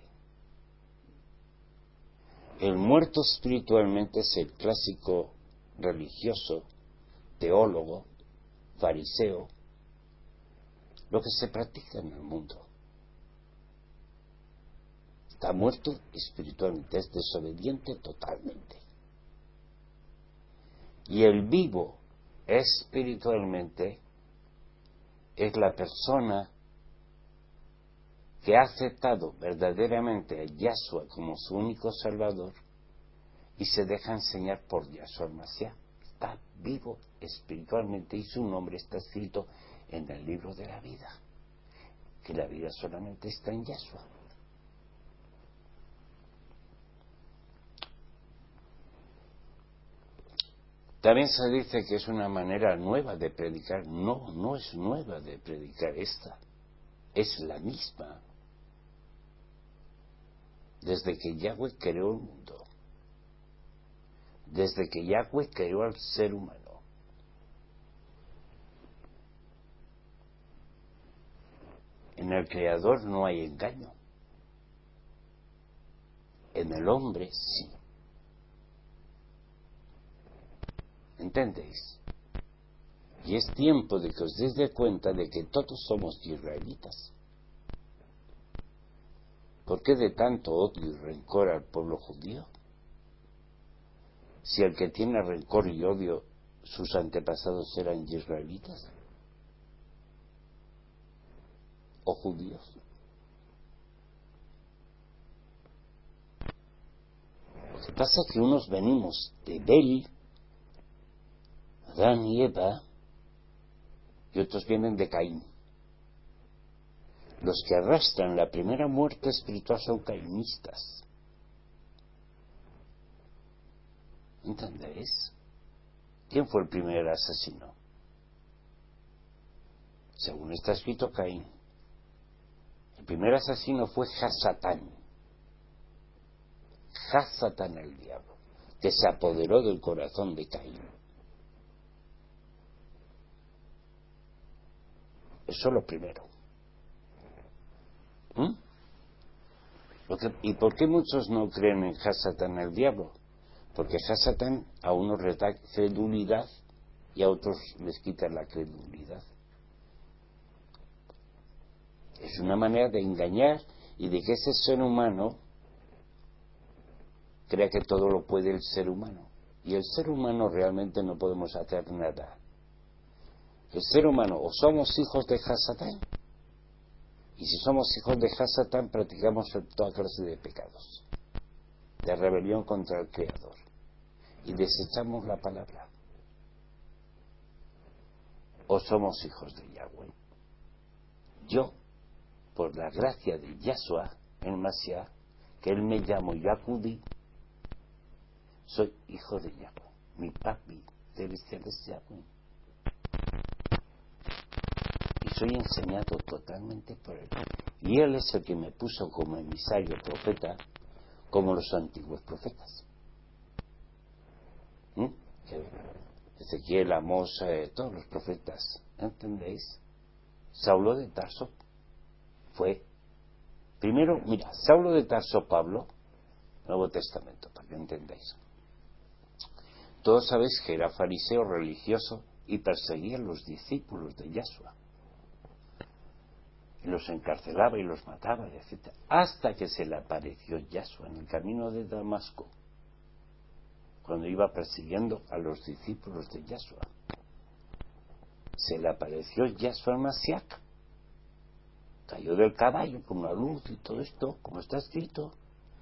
El muerto espiritualmente es el clásico religioso, teólogo, fariseo, lo que se practica en el mundo. Está muerto espiritualmente, es desobediente totalmente. Y el vivo espiritualmente es la persona que ha aceptado verdaderamente a Yahshua como su único Salvador y se deja enseñar por Yahshua el Mashiach. Está vivo espiritualmente y su nombre está escrito en el libro de la vida, que la vida solamente está en Yahshua. También se dice que es una manera nueva de predicar. No, no es nueva de predicar esta, es la misma. Desde que Yahweh creó el mundo, desde que Yahweh creó al ser humano, en el Creador no hay engaño, en el hombre sí. ¿Entendéis? Y es tiempo de que os deis de cuenta de que todos somos israelitas. ¿Por qué de tanto odio y rencor al pueblo judío? Si el que tiene rencor y odio, sus antepasados eran israelitas o judíos. Lo que pasa es que unos venimos de Bel, Adán y Eva, y otros vienen de Caín. Los que arrastran la primera muerte espiritual son cainistas. ¿Entendéis? ¿Quién fue el primer asesino? Según está escrito, Caín. El primer asesino fue Hasatán. Hasatán el diablo, que se apoderó del corazón de Caín. Eso es lo primero. ¿Mm? Porque, ¿y por qué muchos no creen en Hasatán el diablo? Porque Hasatán a unos les da credulidad y a otros les quita la credulidad. Es una manera de engañar y de que ese ser humano crea que todo lo puede el ser humano. Y el ser humano realmente no podemos hacer nada. El ser humano, o somos hijos de Hasatán, y si somos hijos de Hasatán practicamos toda clase de pecados, de rebelión contra el Creador, y desechamos la palabra. O somos hijos de Yahweh. Yo, por la gracia de Yahshua, el Mashiach, que él me llamó y acudí, soy hijo de Yahweh. Mi papi celestial es Yahweh. Y soy enseñado totalmente por él. Y él es el que me puso como emisario profeta, como los antiguos profetas. ¿Mm? Ezequiel, Amós, eh, todos los profetas, ¿entendéis? Saulo de Tarso fue, primero, mira, Saulo de Tarso, Pablo, Nuevo Testamento, para que entendáis. Todos sabéis que era fariseo religioso y perseguía a los discípulos de Yahshua. Y los encarcelaba y los mataba, etcétera. Hasta que se le apareció Yahshua en el camino de Damasco, cuando iba persiguiendo a los discípulos de Yahshua. Se le apareció Yahshua el Mashiach. Cayó del caballo con una luz y todo esto, como está escrito.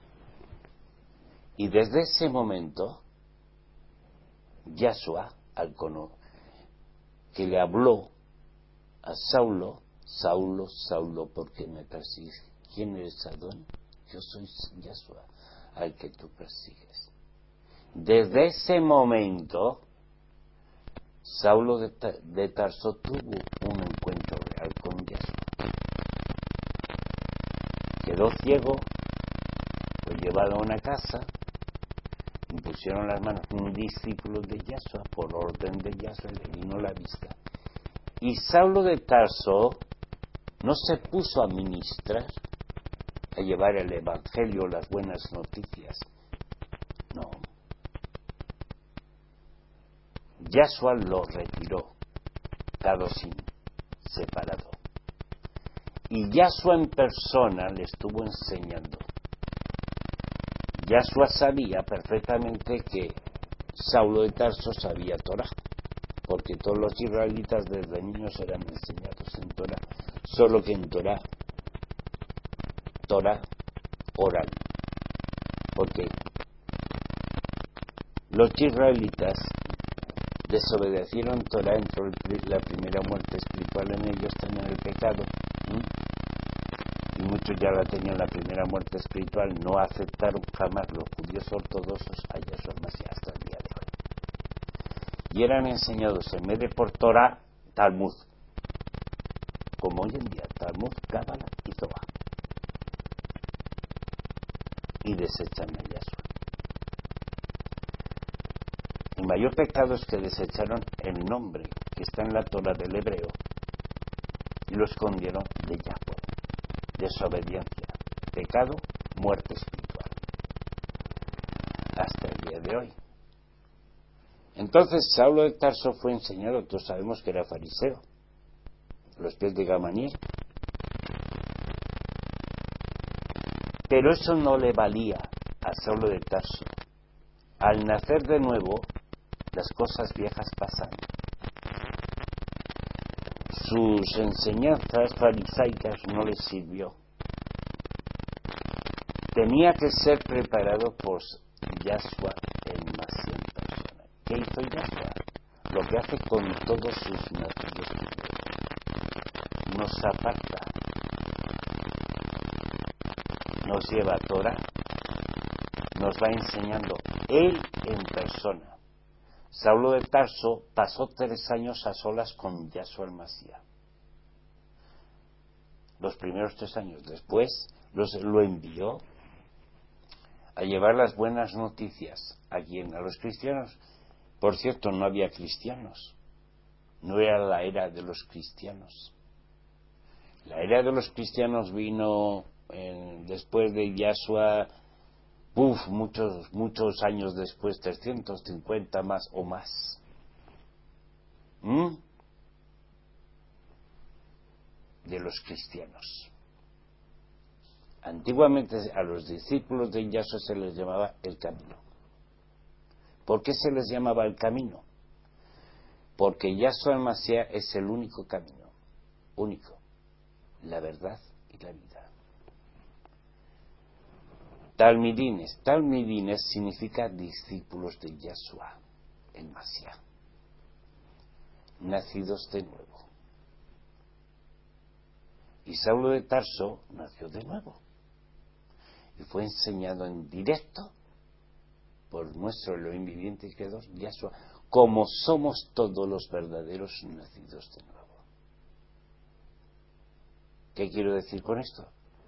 Y desde ese momento, Yahshua, al cono, que le habló a Saulo, Saulo, Saulo, ¿por qué me persigues? ¿Quién eres, Adón? Yo soy Yahshua, al que tú persigues. Desde ese momento, Saulo de, de Tarso tuvo un encuentro real con Yahshua. Quedó ciego, fue llevado a una casa, impusieron las manos un discípulo de Yahshua, por orden de Yahshua le vino la vista. Y Saulo de Tarso no se puso a ministrar, a llevar el evangelio, las buenas noticias. No. Yahshua lo retiró, Tarosín, separado. Y Yahshua en persona le estuvo enseñando. Yahshua sabía perfectamente que Saulo de Tarso sabía Torah, porque todos los israelitas desde niños eran enseñados en Torah, solo que en Torah, Torah oral, porque los israelitas desobedecieron Torah, entró la primera muerte espiritual en ellos, tenían el pecado, ¿sí? Y muchos ya la tenían la primera muerte espiritual, no aceptaron jamás los judíos ortodoxos a Yahshua Mashiach hasta el día de hoy. Y eran enseñados en vez de por Torah, Talmud, como hoy en día, Talmud, Cábala y Zohar. Y desechan a Yahshua. El mayor pecado es que desecharon el nombre que está en la Torah del hebreo y lo escondieron de Yahweh. Desobediencia, pecado, muerte espiritual. Hasta el día de hoy. Entonces Saulo de Tarso fue enseñado, todos sabemos que era fariseo, los pies de Gamaliel. Pero eso no le valía a Saulo de Tarso. Al nacer de nuevo, las cosas viejas pasan. Sus enseñanzas farisaicas no les sirvió. Tenía que ser preparado por Yahshua el Mashiach en persona. ¿Qué hizo Yahshua? Lo que hace con todos sus nacidos. Nos aparta. Nos lleva a Torah. Nos va enseñando él en persona. Saulo de Tarso pasó tres años a solas con Yahshua el Mashiach. Los primeros tres años. Después los, lo envió a llevar las buenas noticias. ¿A quién? A los cristianos. Por cierto, no había cristianos. No era la era de los cristianos. La era de los cristianos vino en, después de Yahshua. Uf, muchos, muchos años después, trescientos cincuenta más o más. ¿Mm? De los cristianos. Antiguamente a los discípulos de Yahshua se les llamaba el camino. ¿Por qué se les llamaba el camino? Porque Yahshua el Mashiach es el único camino, único, la verdad y la vida. Talmidines, talmidines significa discípulos de Yahshua, el Mashiach, nacidos de nuevo. Y Saulo de Tarso nació de nuevo y fue enseñado en directo por nuestro Elohim viviente y creador, Yahshua, como somos todos los verdaderos nacidos de nuevo. ¿Qué quiero decir con esto?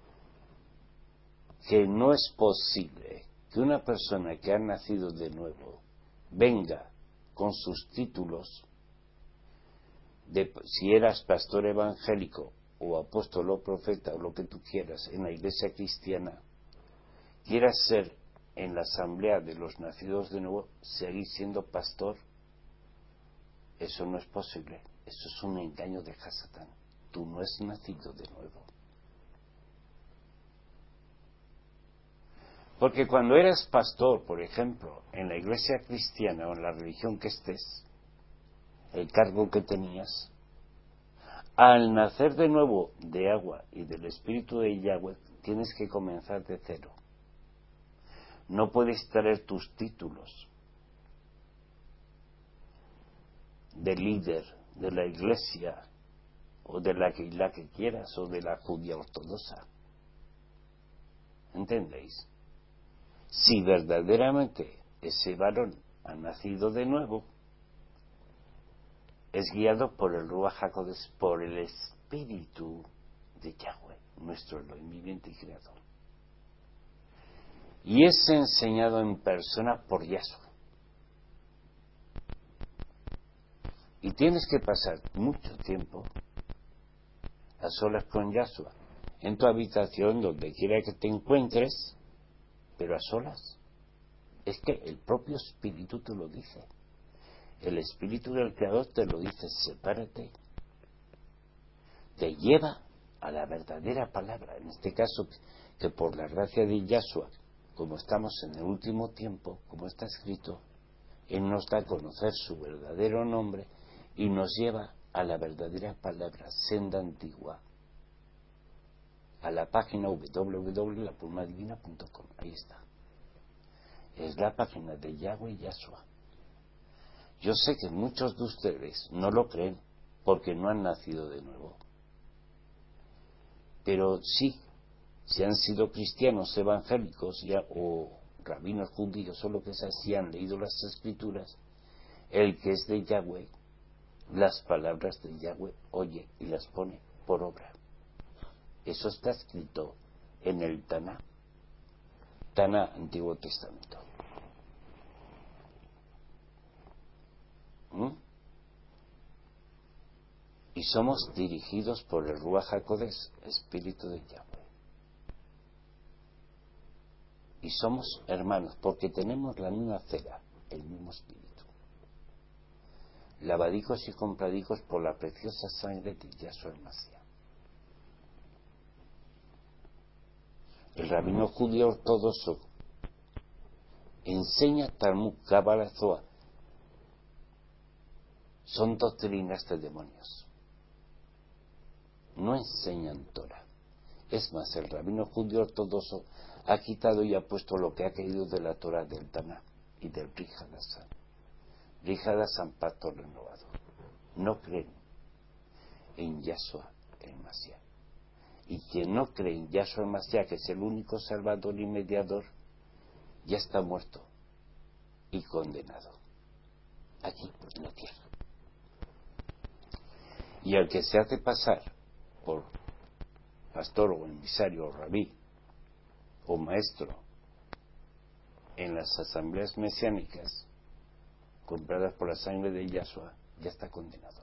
Que no es posible que una persona que ha nacido de nuevo venga con sus títulos de si eras pastor evangélico o apóstol o profeta o lo que tú quieras en la iglesia cristiana, quieras ser en la asamblea de los nacidos de nuevo, seguir siendo pastor. Eso no es posible. Eso es un engaño de Hasatán. Tú no has nacido de nuevo. Porque cuando eras pastor, por ejemplo, en la iglesia cristiana o en la religión que estés, el cargo que tenías, al nacer de nuevo de agua y del Espíritu de Yahweh, tienes que comenzar de cero. No puedes traer tus títulos de líder de la iglesia o de la que, la que quieras o de la judía ortodoxa. ¿Entendéis? Si verdaderamente ese varón ha nacido de nuevo, es guiado por el Ruach HaKodesh, por el Espíritu de Yahweh, nuestro Elohim viviente y creador. Y es enseñado en persona por Yahshua. Y tienes que pasar mucho tiempo a solas con Yahshua, en tu habitación, donde quiera que te encuentres, pero a solas. Es que el propio Espíritu te lo dice. El Espíritu del Creador te lo dice, sepárate. Te lleva a la verdadera palabra. En este caso, que por la gracia de Yahshua, como estamos en el último tiempo, como está escrito, Él nos da a conocer su verdadero nombre y nos lleva a la verdadera palabra, senda antigua, a la página w w w punto la pluma divina punto com. Ahí está. Es la página de Yahweh y Yahshua. Yo sé que muchos de ustedes no lo creen porque no han nacido de nuevo. Pero sí, si han sido cristianos evangélicos ya, o rabinos judíos o lo que sea, si han leído las escrituras, el que es de Yahweh, las palabras de Yahweh oye y las pone por obra. Eso está escrito en el Taná, Taná Antiguo Testamento. ¿Mm? Y somos dirigidos por el Ruach HaKodesh, Espíritu de Yahweh. Y somos hermanos porque tenemos la misma cera, el mismo Espíritu. Lavadicos y compradicos por la preciosa sangre de Yahshua el Mashiach. El rabino judío ortodoxo enseña Talmud, Cábala, Zohar. Son doctrinas de demonios. No enseñan Torah. Es más, el rabino judío ortodoxo ha quitado y ha puesto lo que ha querido de la Torah del Taná y del Brit Hadashah. Brit Hadashah, pacto renovado. No creen en Yahshua el Mashiach. Y quien no cree en Yahshua el Mashiach, que es el único Salvador y Mediador, ya está muerto y condenado aquí en la tierra. Y al que se hace pasar por pastor o emisario o rabí o maestro en las asambleas mesiánicas compradas por la sangre de Yahshua, ya está condenado.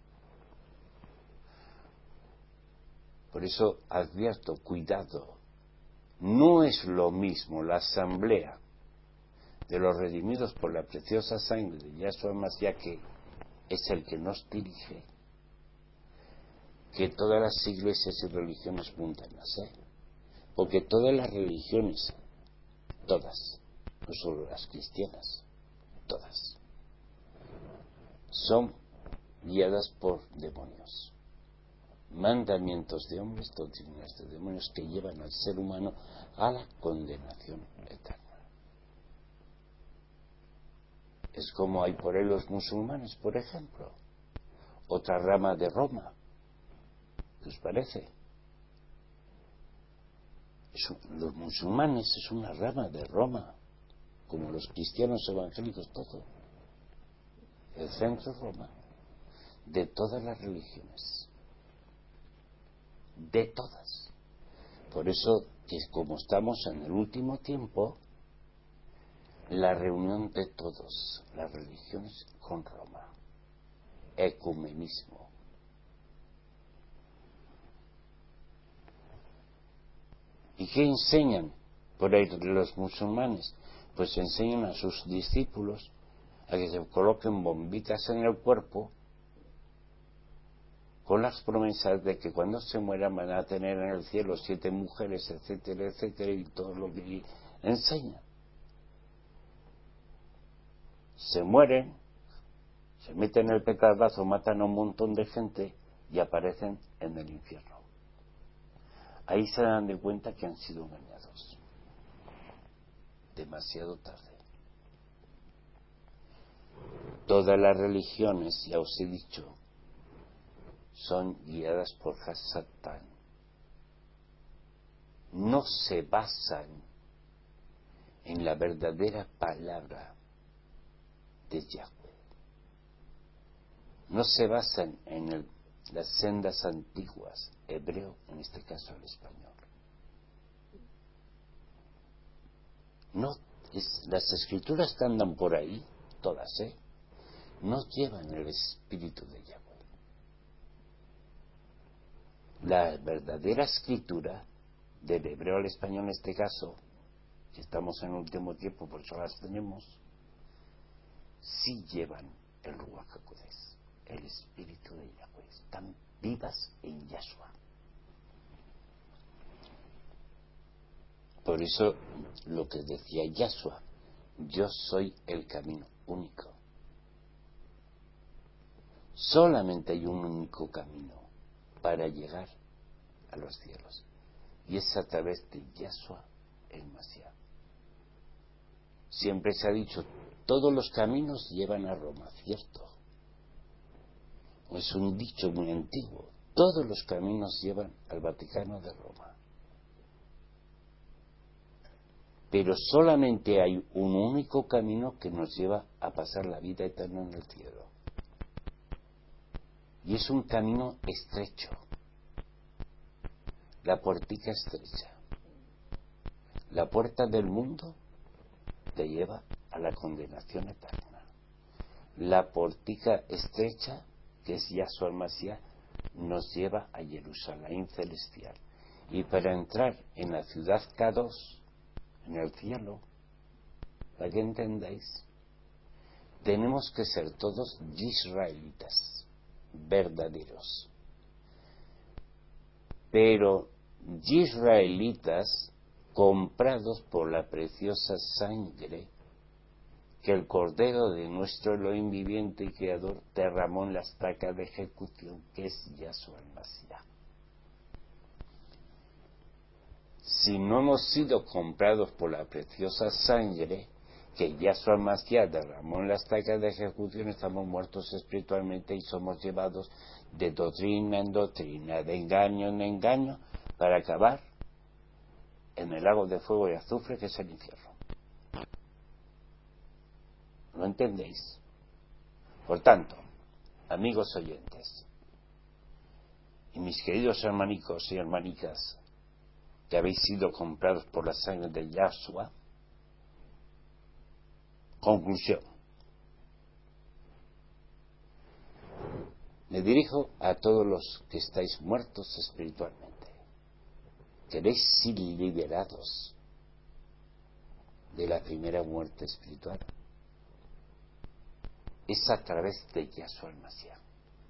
Por eso advierto, cuidado, no es lo mismo la asamblea de los redimidos por la preciosa sangre de Yahshua Mashiach, que es el que nos dirige, que todas las iglesias y religiones mundanas, ¿eh? Porque todas las religiones, todas, no solo las cristianas, todas, son guiadas por demonios, mandamientos de hombres, doctrinas de demonios que llevan al ser humano a la condenación eterna. Es como hay por ahí los musulmanes, por ejemplo, otra rama de Roma. ¿Qué os parece? Es un, los musulmanes es una rama de Roma, como los cristianos evangélicos, todo. El centro es Roma, de todas las religiones, de todas. Por eso que como estamos en el último tiempo, la reunión de todas las religiones con Roma, ecumenismo. ¿Y qué enseñan por ahí los musulmanes? Pues enseñan a sus discípulos a que se coloquen bombitas en el cuerpo con las promesas de que cuando se mueran van a tener en el cielo siete mujeres, etcétera, etcétera, y todo lo que enseñan. Se mueren, se meten el petardazo, matan a un montón de gente y aparecen en el infierno. Ahí se dan de cuenta que han sido engañados. Demasiado tarde. Todas las religiones, ya os he dicho, son guiadas por Hasatán. No se basan en la verdadera palabra de Yahweh. No se basan en el, las sendas antiguas, hebreo, en este caso el español. No, es, las escrituras que andan por ahí, todas, ¿eh? no llevan el espíritu de Yahweh. La verdadera escritura, del hebreo al español en este caso, que estamos en el último tiempo, por eso las tenemos, sí llevan el Ruach HaKodesh, el espíritu de Yahweh. Están vivas en Yahshua. Por eso lo que decía Yahshua, yo soy el camino único. Solamente hay un único camino para llegar a los cielos, y es a través de Yahshua el Mashiach. Siempre se ha dicho, todos los caminos llevan a Roma, cierto. Es un dicho muy antiguo, todos los caminos llevan al Vaticano de Roma. Pero solamente hay un único camino que nos lleva a pasar la vida eterna en el cielo. Y es un camino estrecho. La puertica estrecha. La puerta del mundo te lleva a la condenación eterna. La puertica estrecha, que es Yahshua el Mashiach, nos lleva a Jerusalén celestial. Y para entrar en la ciudad Kadosh, en el cielo, para que entendáis, tenemos que ser todos israelitas, verdaderos. Pero israelitas comprados por la preciosa sangre que el Cordero de nuestro Elohim viviente y Creador derramó en la estaca de ejecución, que es Yahshua el Mashiach. Si no hemos sido comprados por la preciosa sangre que Yahshua el Mashiach derramó en la estaca de ejecución, estamos muertos espiritualmente y somos llevados de doctrina en doctrina, de engaño en engaño, para acabar en el lago de fuego y azufre que es el infierno. ¿Lo entendéis? Por tanto, amigos oyentes, y mis queridos hermanicos y hermanicas, que habéis sido comprados por la sangre de Yahshua, conclusión. Me dirijo a todos los que estáis muertos espiritualmente. ¿Queréis ser liberados de la primera muerte espiritual? Es a través de Yahshua el Mashiach.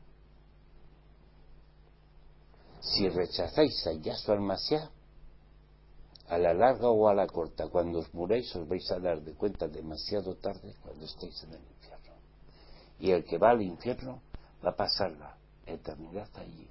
Si rechazáis a Yahshua el Mashiach, a la larga o a la corta, cuando os muréis os vais a dar de cuenta demasiado tarde cuando estéis en el infierno. Y el que va al infierno va a pasar la eternidad allí.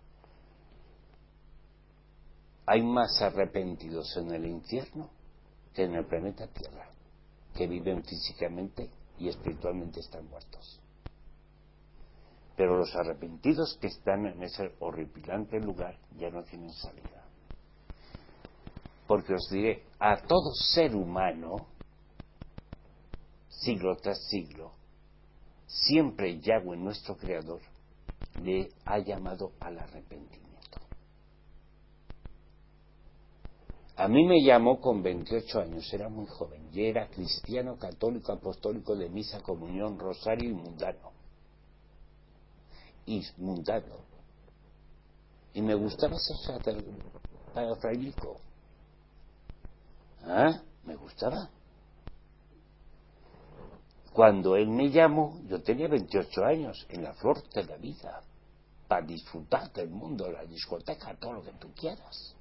Hay más arrepentidos en el infierno que en el planeta Tierra, que viven físicamente y espiritualmente están muertos. Pero los arrepentidos que están en ese horripilante lugar ya no tienen salida. Porque os diré, a todo ser humano, siglo tras siglo, siempre Yahweh, nuestro Creador, le ha llamado al arrepentimiento. A mí me llamó con veintiocho años, era muy joven, y era cristiano, católico, apostólico de misa, comunión, rosario y mundano. Y mundano. Y me gustaba ser frailico. ¿Ah? Me gustaba. Cuando él me llamó, yo tenía veintiocho años, en la flor de la vida, para disfrutar del mundo, la discoteca, todo lo que tú quieras.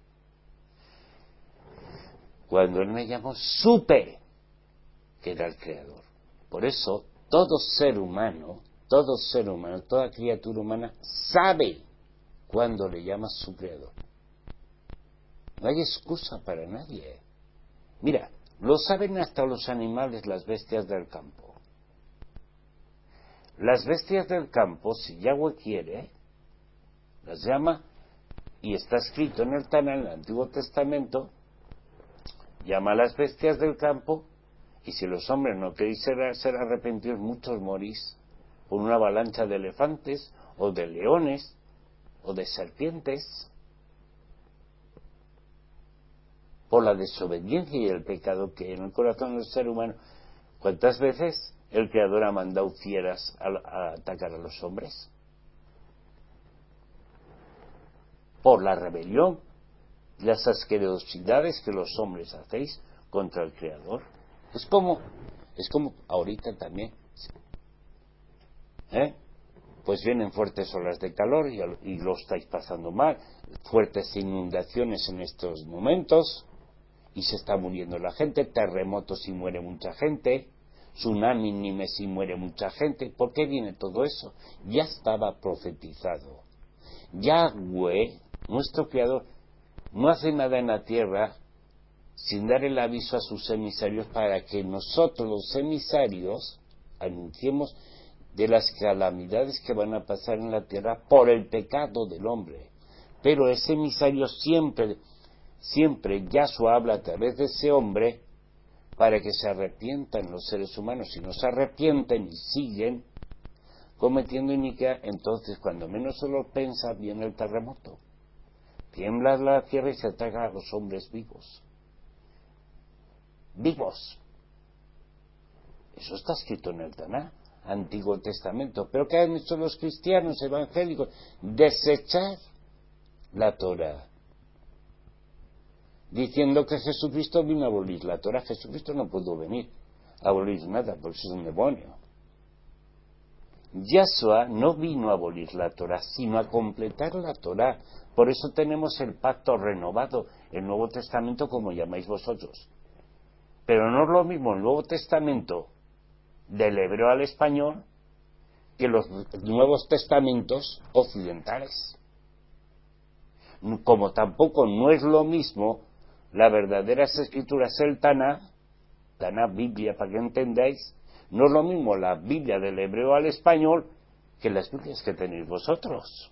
Cuando él me llamó, supe que era el Creador. Por eso, todo ser humano, todo ser humano, toda criatura humana sabe cuando le llama su Creador. No hay excusa para nadie. Mira, lo saben hasta los animales, las bestias del campo. Las bestias del campo, si Yahweh quiere, las llama, y está escrito en el Tanaj, en el Antiguo Testamento, llama a las bestias del campo, y si los hombres no queréis ser, ser arrepentidos, muchos morís por una avalancha de elefantes, o de leones, o de serpientes, por la desobediencia y el pecado que hay en el corazón del ser humano. ¿Cuántas veces el Creador ha mandado fieras a, a atacar a los hombres? Por la rebelión, las asquerosidades que los hombres hacéis contra el Creador. Es como, es como ahorita también, ¿eh? Pues vienen fuertes olas de calor y, y lo estáis pasando mal, fuertes inundaciones en estos momentos y se está muriendo la gente, terremotos y muere mucha gente, tsunamis y muere mucha gente. ¿Por qué viene todo eso? Ya estaba profetizado. Yahweh, nuestro Creador, no hace nada en la tierra sin dar el aviso a sus emisarios para que nosotros los emisarios anunciemos de las calamidades que van a pasar en la tierra por el pecado del hombre. Pero ese emisario siempre, siempre Yahshua habla a través de ese hombre para que se arrepientan los seres humanos. Si no se arrepienten y siguen cometiendo iniquidad, entonces cuando menos se lo piensa viene el terremoto. Tiembla la tierra y se ataca a los hombres vivos. Vivos. Eso está escrito en el Taná, Antiguo Testamento. ¿Pero qué han hecho los cristianos evangélicos? Desechar la Torah, diciendo que Jesucristo vino a abolir la Torah. Jesucristo no pudo venir a abolir nada, porque es un demonio. Yahshua no vino a abolir la Torah, sino a completar la Torah. Por eso tenemos el pacto renovado, el Nuevo Testamento, como llamáis vosotros. Pero no es lo mismo el Nuevo Testamento del hebreo al español que los Nuevos Testamentos occidentales. Como tampoco no es lo mismo las verdaderas escrituras, el Taná, Taná, Biblia, para que entendáis, no es lo mismo la Biblia del hebreo al español que las Biblias que tenéis vosotros.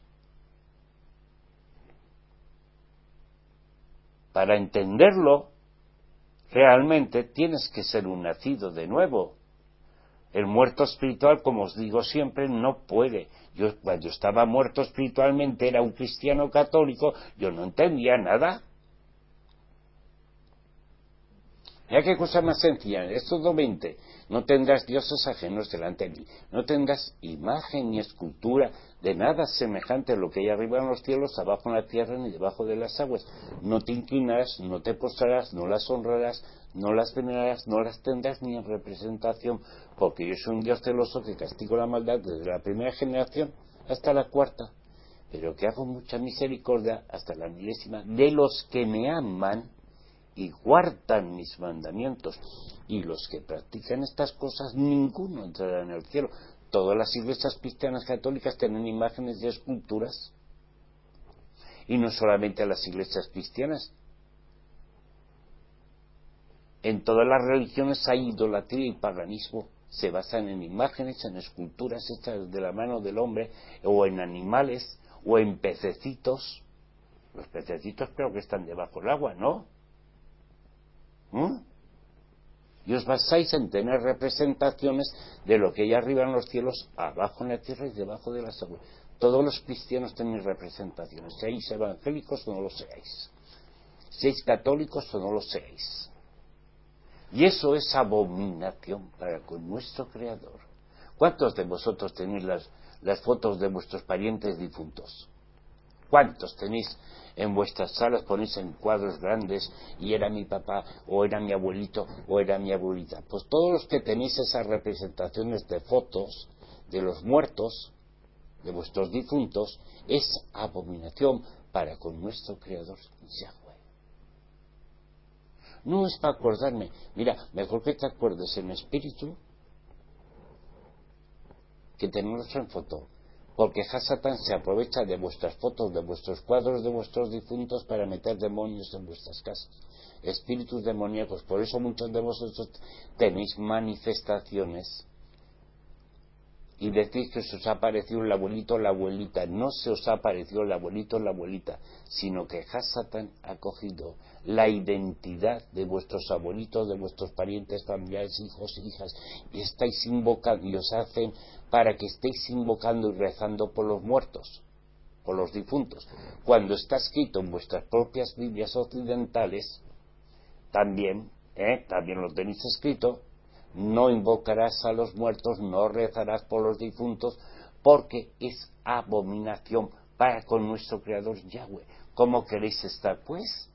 Para entenderlo, realmente tienes que ser un nacido de nuevo. El muerto espiritual, como os digo siempre, no puede. Yo cuando estaba muerto espiritualmente, era un cristiano católico, yo no entendía nada. Mira qué cosa más sencilla. Esto es veinte. No tendrás dioses ajenos delante de mí. No tendrás imagen ni escultura de nada semejante a lo que hay arriba en los cielos, abajo en la tierra, ni debajo de las aguas. No te inclinarás, no te postrarás, no las honrarás, no las venerarás, no las tendrás ni en representación, porque yo soy un Dios celoso que castigo la maldad desde la primera generación hasta la cuarta, pero que hago mucha misericordia hasta la milésima de los que me aman y guardan mis mandamientos. Y los que practican estas cosas, ninguno entrará en el cielo. Todas las iglesias cristianas católicas tienen imágenes y esculturas, y no solamente las iglesias cristianas. En todas las religiones hay idolatría y paganismo. Se basan en imágenes, en esculturas hechas de la mano del hombre, o en animales, o en pececitos. Los pececitos creo que están debajo del agua, ¿no? ¿Mm? Y os basáis en tener representaciones de lo que hay arriba en los cielos, abajo en la tierra y debajo de las aguas. Todos los cristianos tenéis representaciones, seáis evangélicos o no lo seáis, seáis católicos o no lo seáis. Y eso es abominación para con nuestro Creador. ¿Cuántos de vosotros tenéis las, las fotos de vuestros parientes difuntos? ¿Cuántos tenéis en vuestras salas, ponéis en cuadros grandes, y era mi papá, o era mi abuelito, o era mi abuelita? Pues todos los que tenéis esas representaciones de fotos de los muertos, de vuestros difuntos, es abominación para con nuestro Creador Yahweh. No es para acordarme. Mira, mejor que te acuerdes en espíritu que tenerlos en foto. Porque Hasatán se aprovecha de vuestras fotos, de vuestros cuadros, de vuestros difuntos para meter demonios en vuestras casas, espíritus demoníacos. Por eso muchos de vosotros tenéis manifestaciones y decís que se os ha aparecido el abuelito o la abuelita. No se os ha aparecido el abuelito o la abuelita, sino que Hasatán ha cogido la identidad de vuestros abuelitos, de vuestros parientes, familiares, hijos e hijas, y estáis invocando, y os hacen para que estéis invocando y rezando por los muertos, por los difuntos, cuando está escrito en vuestras propias Biblias occidentales, también, ¿eh? también lo tenéis escrito, no invocarás a los muertos, no rezarás por los difuntos, porque es abominación para con nuestro Creador Yahweh. ¿Cómo queréis estar, pues?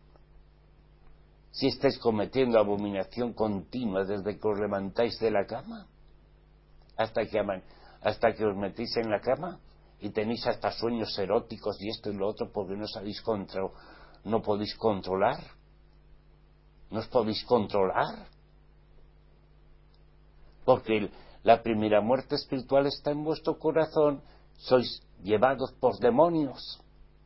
Si estáis cometiendo abominación continua desde que os levantáis de la cama, hasta que, aman, hasta que os metéis en la cama, y tenéis hasta sueños eróticos y esto y lo otro, porque no sabéis contra, no podéis controlar, no os podéis controlar, porque la primera muerte espiritual está en vuestro corazón, sois llevados por demonios.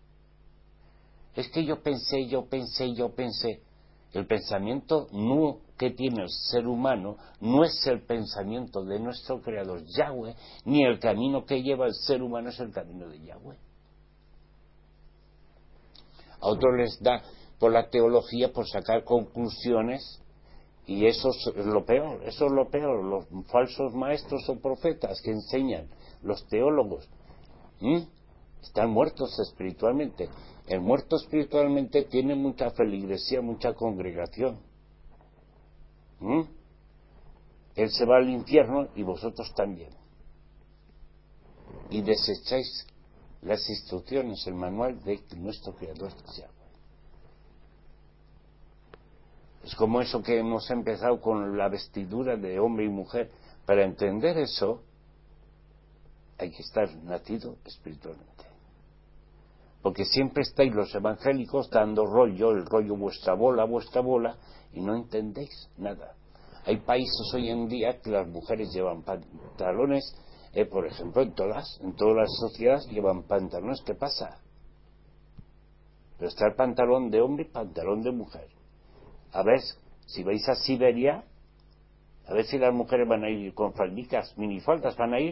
Es que yo pensé, yo pensé, yo pensé. El pensamiento no que tiene el ser humano no es el pensamiento de nuestro Creador Yahweh, ni el camino que lleva el ser humano es el camino de Yahweh. A otros les da por la teología, por sacar conclusiones, y eso es lo peor, eso es lo peor, los falsos maestros o profetas que enseñan, los teólogos, ¿Mm? están muertos espiritualmente. El muerto espiritualmente tiene mucha feligresía, mucha congregación. ¿Mm? Él se va al infierno y vosotros también. Y desecháis las instrucciones, el manual de nuestro Creador Yahweh. Es como eso que hemos empezado con la vestidura de hombre y mujer. Para entender eso, hay que estar nacido espiritualmente. Porque siempre estáis los evangélicos dando rollo, el rollo vuestra bola, vuestra bola, y no entendéis nada. Hay países hoy en día que las mujeres llevan pantalones, eh, por ejemplo, en todas, en todas las sociedades llevan pantalones. ¿Qué pasa? Pero está el pantalón de hombre y pantalón de mujer. A ver, si vais a Siberia, a ver si las mujeres van a ir con faldicas, minifaldas van a ir.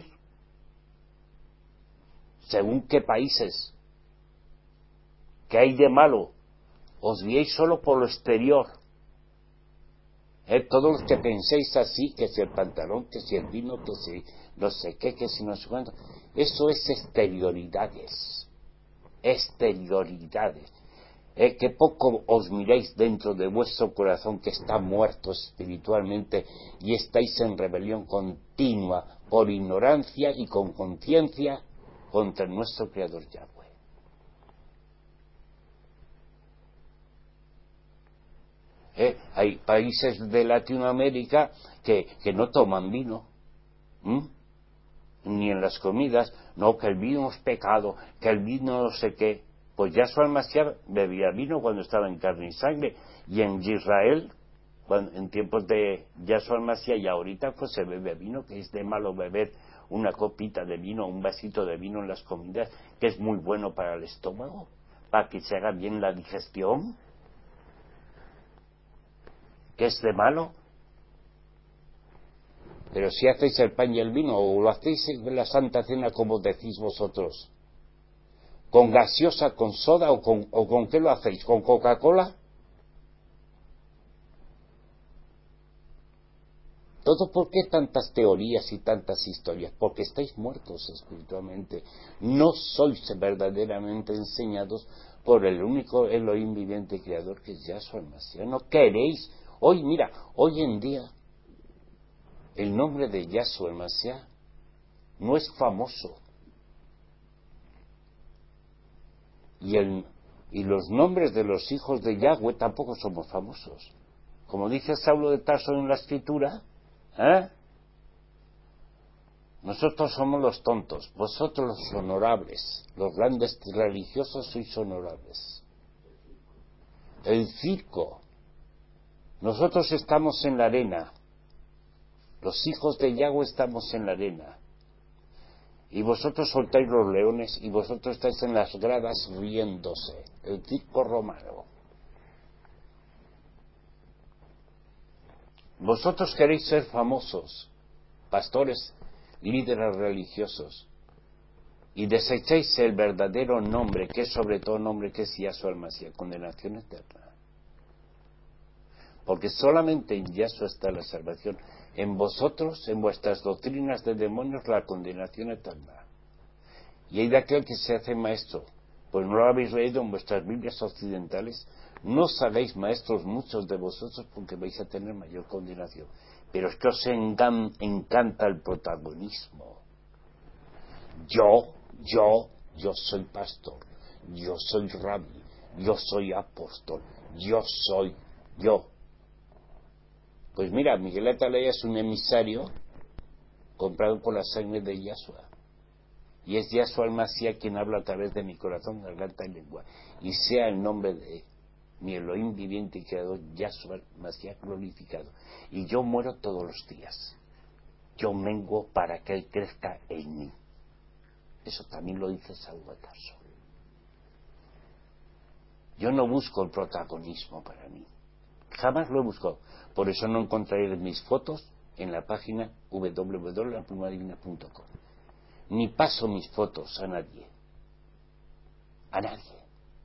Según qué países. ¿Qué hay de malo? Os guiéis solo por lo exterior. ¿Eh? Todos los que penséis así, que si el pantalón, que si el vino, que si no sé qué, que si no sé cuánto, eso es exterioridades. Exterioridades. Eh, que poco os miréis dentro de vuestro corazón, que está muerto espiritualmente y estáis en rebelión continua por ignorancia y con conciencia contra nuestro Creador Yahweh. Eh, hay países de Latinoamérica que, que no toman vino, ¿Mm? ni en las comidas, no, que el vino es pecado, que el vino no sé qué. Pues Yahshua el-Mashiach bebía vino cuando estaba en carne y sangre, y en Israel, cuando, en tiempos de Yahshua el-Mashiach y ahorita, pues se bebe vino, que es de malo beber una copita de vino, un vasito de vino en las comidas, que es muy bueno para el estómago, para que se haga bien la digestión. ¿Qué es de malo? Pero si hacéis el pan y el vino, o lo hacéis en la Santa Cena como decís vosotros, ¿con gaseosa, con soda o con, o con qué lo hacéis? ¿Con Coca-Cola? ¿Todo por qué tantas teorías y tantas historias? Porque estáis muertos espiritualmente. No sois verdaderamente enseñados por el único Elohim viviente y creador, que es Yahshua el-Mashiach. No queréis. Hoy, mira, hoy en día, el nombre de Yahshua el-Mashiach no es famoso. Y, el, y los nombres de los hijos de Yahweh tampoco somos famosos. Como dice Saulo de Tarso en la Escritura, ¿eh? Nosotros somos los tontos, vosotros los honorables, los grandes religiosos sois honorables. El circo, nosotros estamos en la arena, los hijos de Yahweh estamos en la arena, y vosotros soltáis los leones y vosotros estáis en las gradas riéndose, el circo romano. Vosotros queréis ser famosos, pastores, líderes religiosos, y desecháis el verdadero nombre, que es sobre todo nombre, que es Yahshua el-Mashiach, condenación eterna. Porque solamente en Yahshua está la salvación. En vosotros, en vuestras doctrinas de demonios, la condenación eterna. Y hay de aquel que se hace maestro, pues no lo habéis leído en vuestras Biblias occidentales, no os hagáis maestros muchos de vosotros, porque vais a tener mayor condenación. Pero es que os engan- encanta el protagonismo. Yo, yo, yo soy pastor, yo soy rabí, yo soy apóstol, yo soy yo. Pues mira, Miguel Atalaya es un emisario comprado por la sangre de Yahshua. Y es Yahshua el Mashiach quien habla a través de mi corazón, garganta y lengua. Y sea el nombre de mi Elohim viviente y creador, Yahshua el Mashiach glorificado. Y yo muero todos los días. Yo menguo para que Él crezca en mí. Eso también lo dice Saúl de Tarso. Yo no busco el protagonismo para mí. Jamás lo he buscado. Por eso no encontraréis mis fotos en la página w w w punto la pluma divina punto com. Ni paso mis fotos a nadie. A nadie.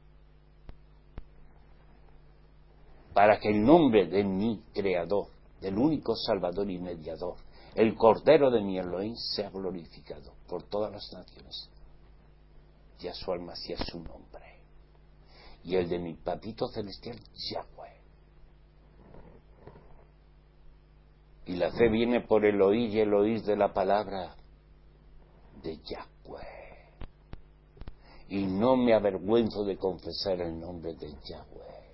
Para que el nombre de mi Creador, del único Salvador y Mediador, el Cordero de mi Elohim, sea glorificado por todas las naciones. Yahshua el Mashiach es su nombre. Y el de mi Papito Celestial, Yahweh. Y la fe viene por el oír y el oír de la palabra de Yahweh. Y no me avergüenzo de confesar el nombre de Yahweh.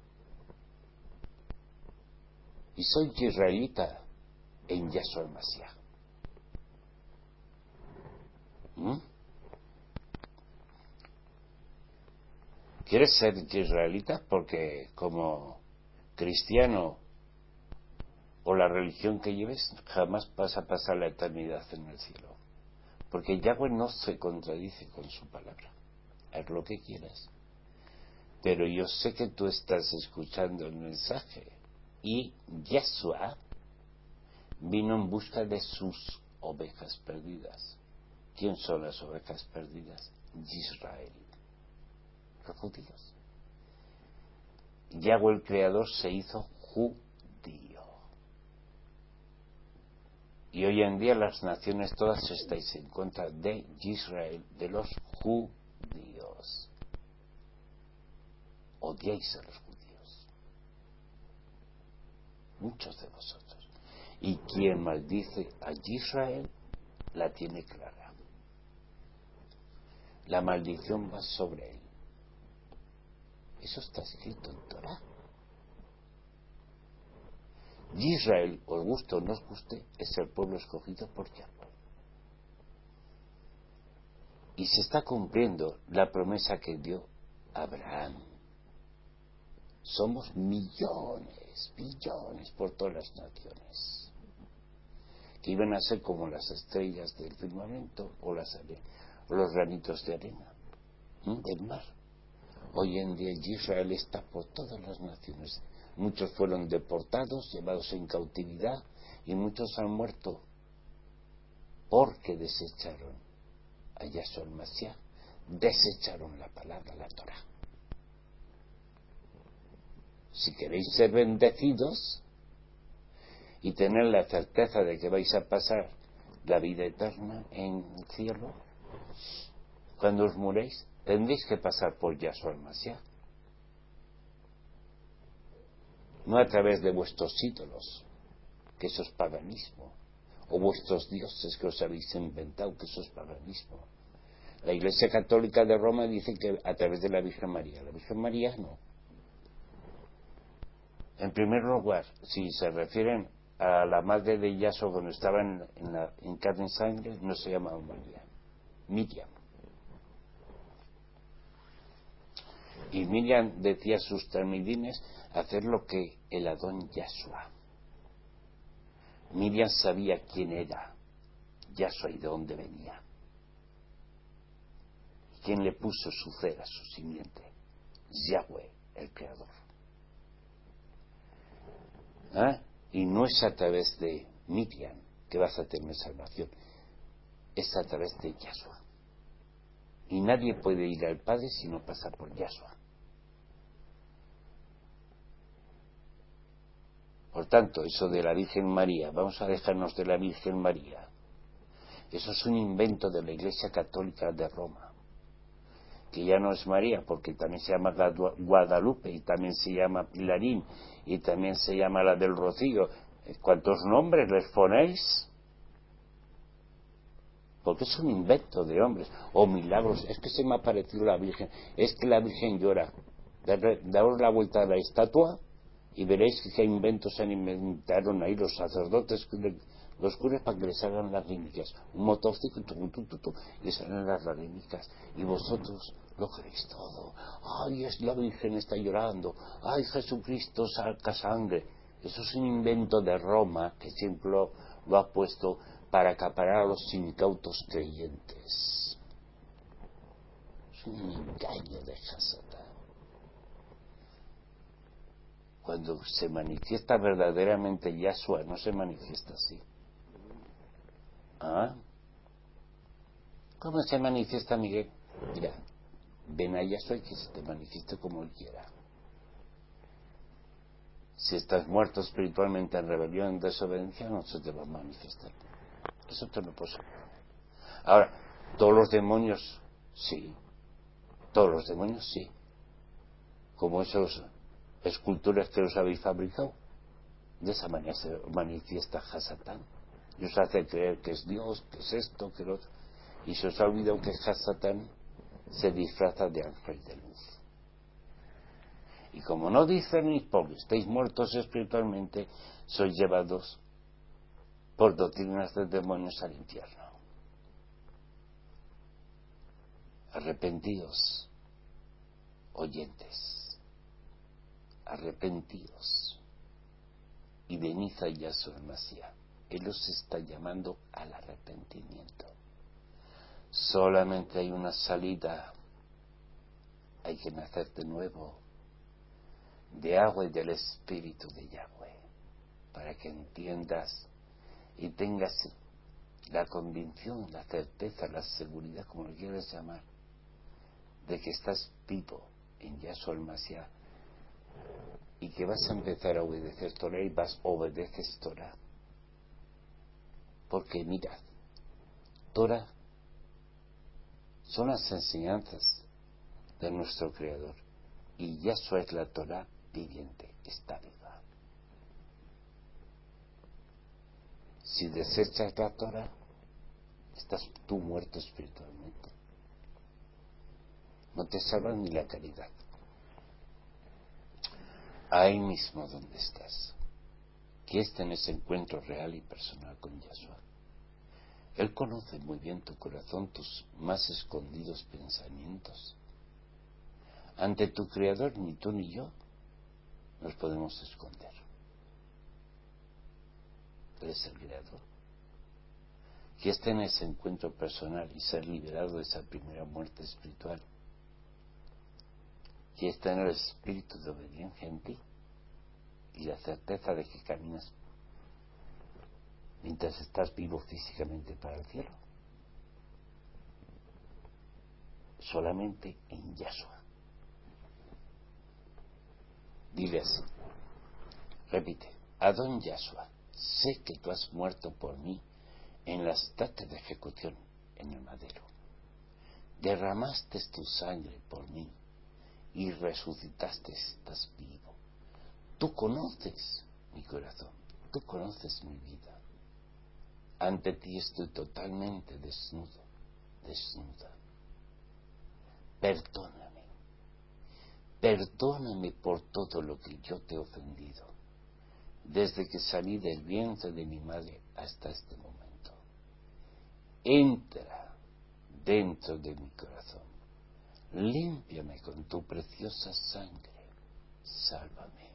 Y soy israelita en Yahshua el Mashiach. ¿Mm? ¿Quieres ser israelita? Porque como cristiano o la religión que lleves, jamás vas a pasar la eternidad en el cielo. Porque Yahweh no se contradice con su palabra. Haz lo que quieras. Pero yo sé que tú estás escuchando el mensaje. Y Yahshua vino en busca de sus ovejas perdidas. ¿Quién son las ovejas perdidas? Israel. Los judíos. Yahweh el Creador se hizo judío. Y hoy en día las naciones todas estáis en contra de Israel, de los judíos. Odiáis a los judíos. Muchos de vosotros. Y quien maldice a Israel la tiene clara. La maldición va sobre él. Eso está escrito en Torah. Israel, os guste o no os guste, es el pueblo escogido por Yahweh. Y se está cumpliendo la promesa que dio Abraham. Somos millones, billones por todas las naciones, que iban a ser como las estrellas del firmamento o, las are- o los granitos de arena ¿eh? del mar. Hoy en día Israel está por todas las naciones. Muchos fueron deportados, llevados en cautividad, y muchos han muerto porque desecharon a Yahshua el Mashiach, desecharon la palabra, la Torah. Si queréis ser bendecidos y tener la certeza de que vais a pasar la vida eterna en el cielo, cuando os muréis, tendréis que pasar por Yahshua el Mashiach. No a través de vuestros ídolos, que eso es paganismo, o vuestros dioses que os habéis inventado, que eso es paganismo. La Iglesia Católica de Roma dice que a través de la Virgen María. La Virgen María no. En primer lugar, si se refieren a la madre de Yahshua cuando estaba en, en, la, en carne y sangre, no se llamaba María, Miriam. Y Miriam decía a sus talmidines hacer lo que el Adón Yahshua. Miriam sabía quién era Yahshua y de dónde venía. ¿Quién le puso su cera, su simiente? Yahweh, el Creador. ¿Ah? Y no es a través de Miriam que vas a tener salvación, es a través de Yahshua. Y nadie puede ir al Padre si no pasa por Yahshua. Por tanto, eso de la Virgen María, vamos a dejarnos de la Virgen María. Eso es un invento de la Iglesia Católica de Roma, que ya no es María, porque también se llama Guadalupe, y también se llama Pilarín, y también se llama la del Rocío. ¿Cuántos nombres les ponéis? Porque es un invento de hombres. O milagros. Es que se me ha parecido la Virgen. Es que la Virgen llora. Daos la vuelta a la estatua y veréis qué inventos se inventaron ahí los sacerdotes, los curas, para que les hagan las rítmicas. Un motociclo, tu, tu, tu, tu, y salen las rítmicas. Y vosotros lo creéis todo. Ay, es la Virgen, está llorando. Ay, Jesucristo saca sangre. Eso es un invento de Roma que siempre lo, lo ha puesto para acaparar a los incautos creyentes. Es un engaño de Hasatán. Cuando se manifiesta verdaderamente Yahshua, no se manifiesta así. ¿Ah? ¿Cómo se manifiesta, Miguel? Mira, ven a Yahshua y que se te manifieste como él quiera. Si estás muerto espiritualmente en rebelión, en desobediencia, no se te va a manifestar. Eso te lo puedo saber. Ahora, todos los demonios, sí. Todos los demonios, sí. Como esos esculturas que os habéis fabricado. De esa manera se manifiesta Hasatán. Y os hace creer que es Dios, que es esto, que lo otro. Y se os ha olvidado que Hasatán se disfraza de ángel de luz. Y como no discernís porque estáis muertos espiritualmente, sois llevados por doctrinas de demonios al infierno. Arrepentíos, oyentes, arrepentíos y venid a Yahshua el Mashiach. Él os está llamando al arrepentimiento. Solamente hay una salida. Hay que nacer de nuevo de agua y del Espíritu de Yahweh, para que entiendas y tengas la convicción, la certeza, la seguridad, como lo quieras llamar, de que estás vivo en Yahshua el Mashiach y que vas a empezar a obedecer Torah y vas obedeces Torah. Porque mirad, Torah son las enseñanzas de nuestro Creador y Yahshua es la Torah viviente, está viva. Si desechas la Torah, estás tú muerto espiritualmente. No te salva ni la caridad. Ahí mismo donde estás, quieres tener ese encuentro real y personal con Yahshua. Él conoce muy bien tu corazón, tus más escondidos pensamientos. Ante tu Creador ni tú ni yo nos podemos esconder. Él es el Creador. Quieres tener ese encuentro personal y ser liberado de esa primera muerte espiritual. Quieres tener el espíritu de obediencia en ti y la certeza de que caminas mientras estás vivo físicamente para el cielo. Solamente en Yahshua. Dile así, repite, Adón Yahshua, sé que tú has muerto por mí en la estatua de ejecución en el madero. Derramaste tu sangre por mí y resucitaste, estás vivo. Tú conoces mi corazón, tú conoces mi vida. Ante ti estoy totalmente desnudo, desnuda. Perdóname. Perdóname por todo lo que yo te he ofendido, desde que salí del vientre de mi madre hasta este momento. Entra dentro de mi corazón. Límpiame con tu preciosa sangre. Sálvame.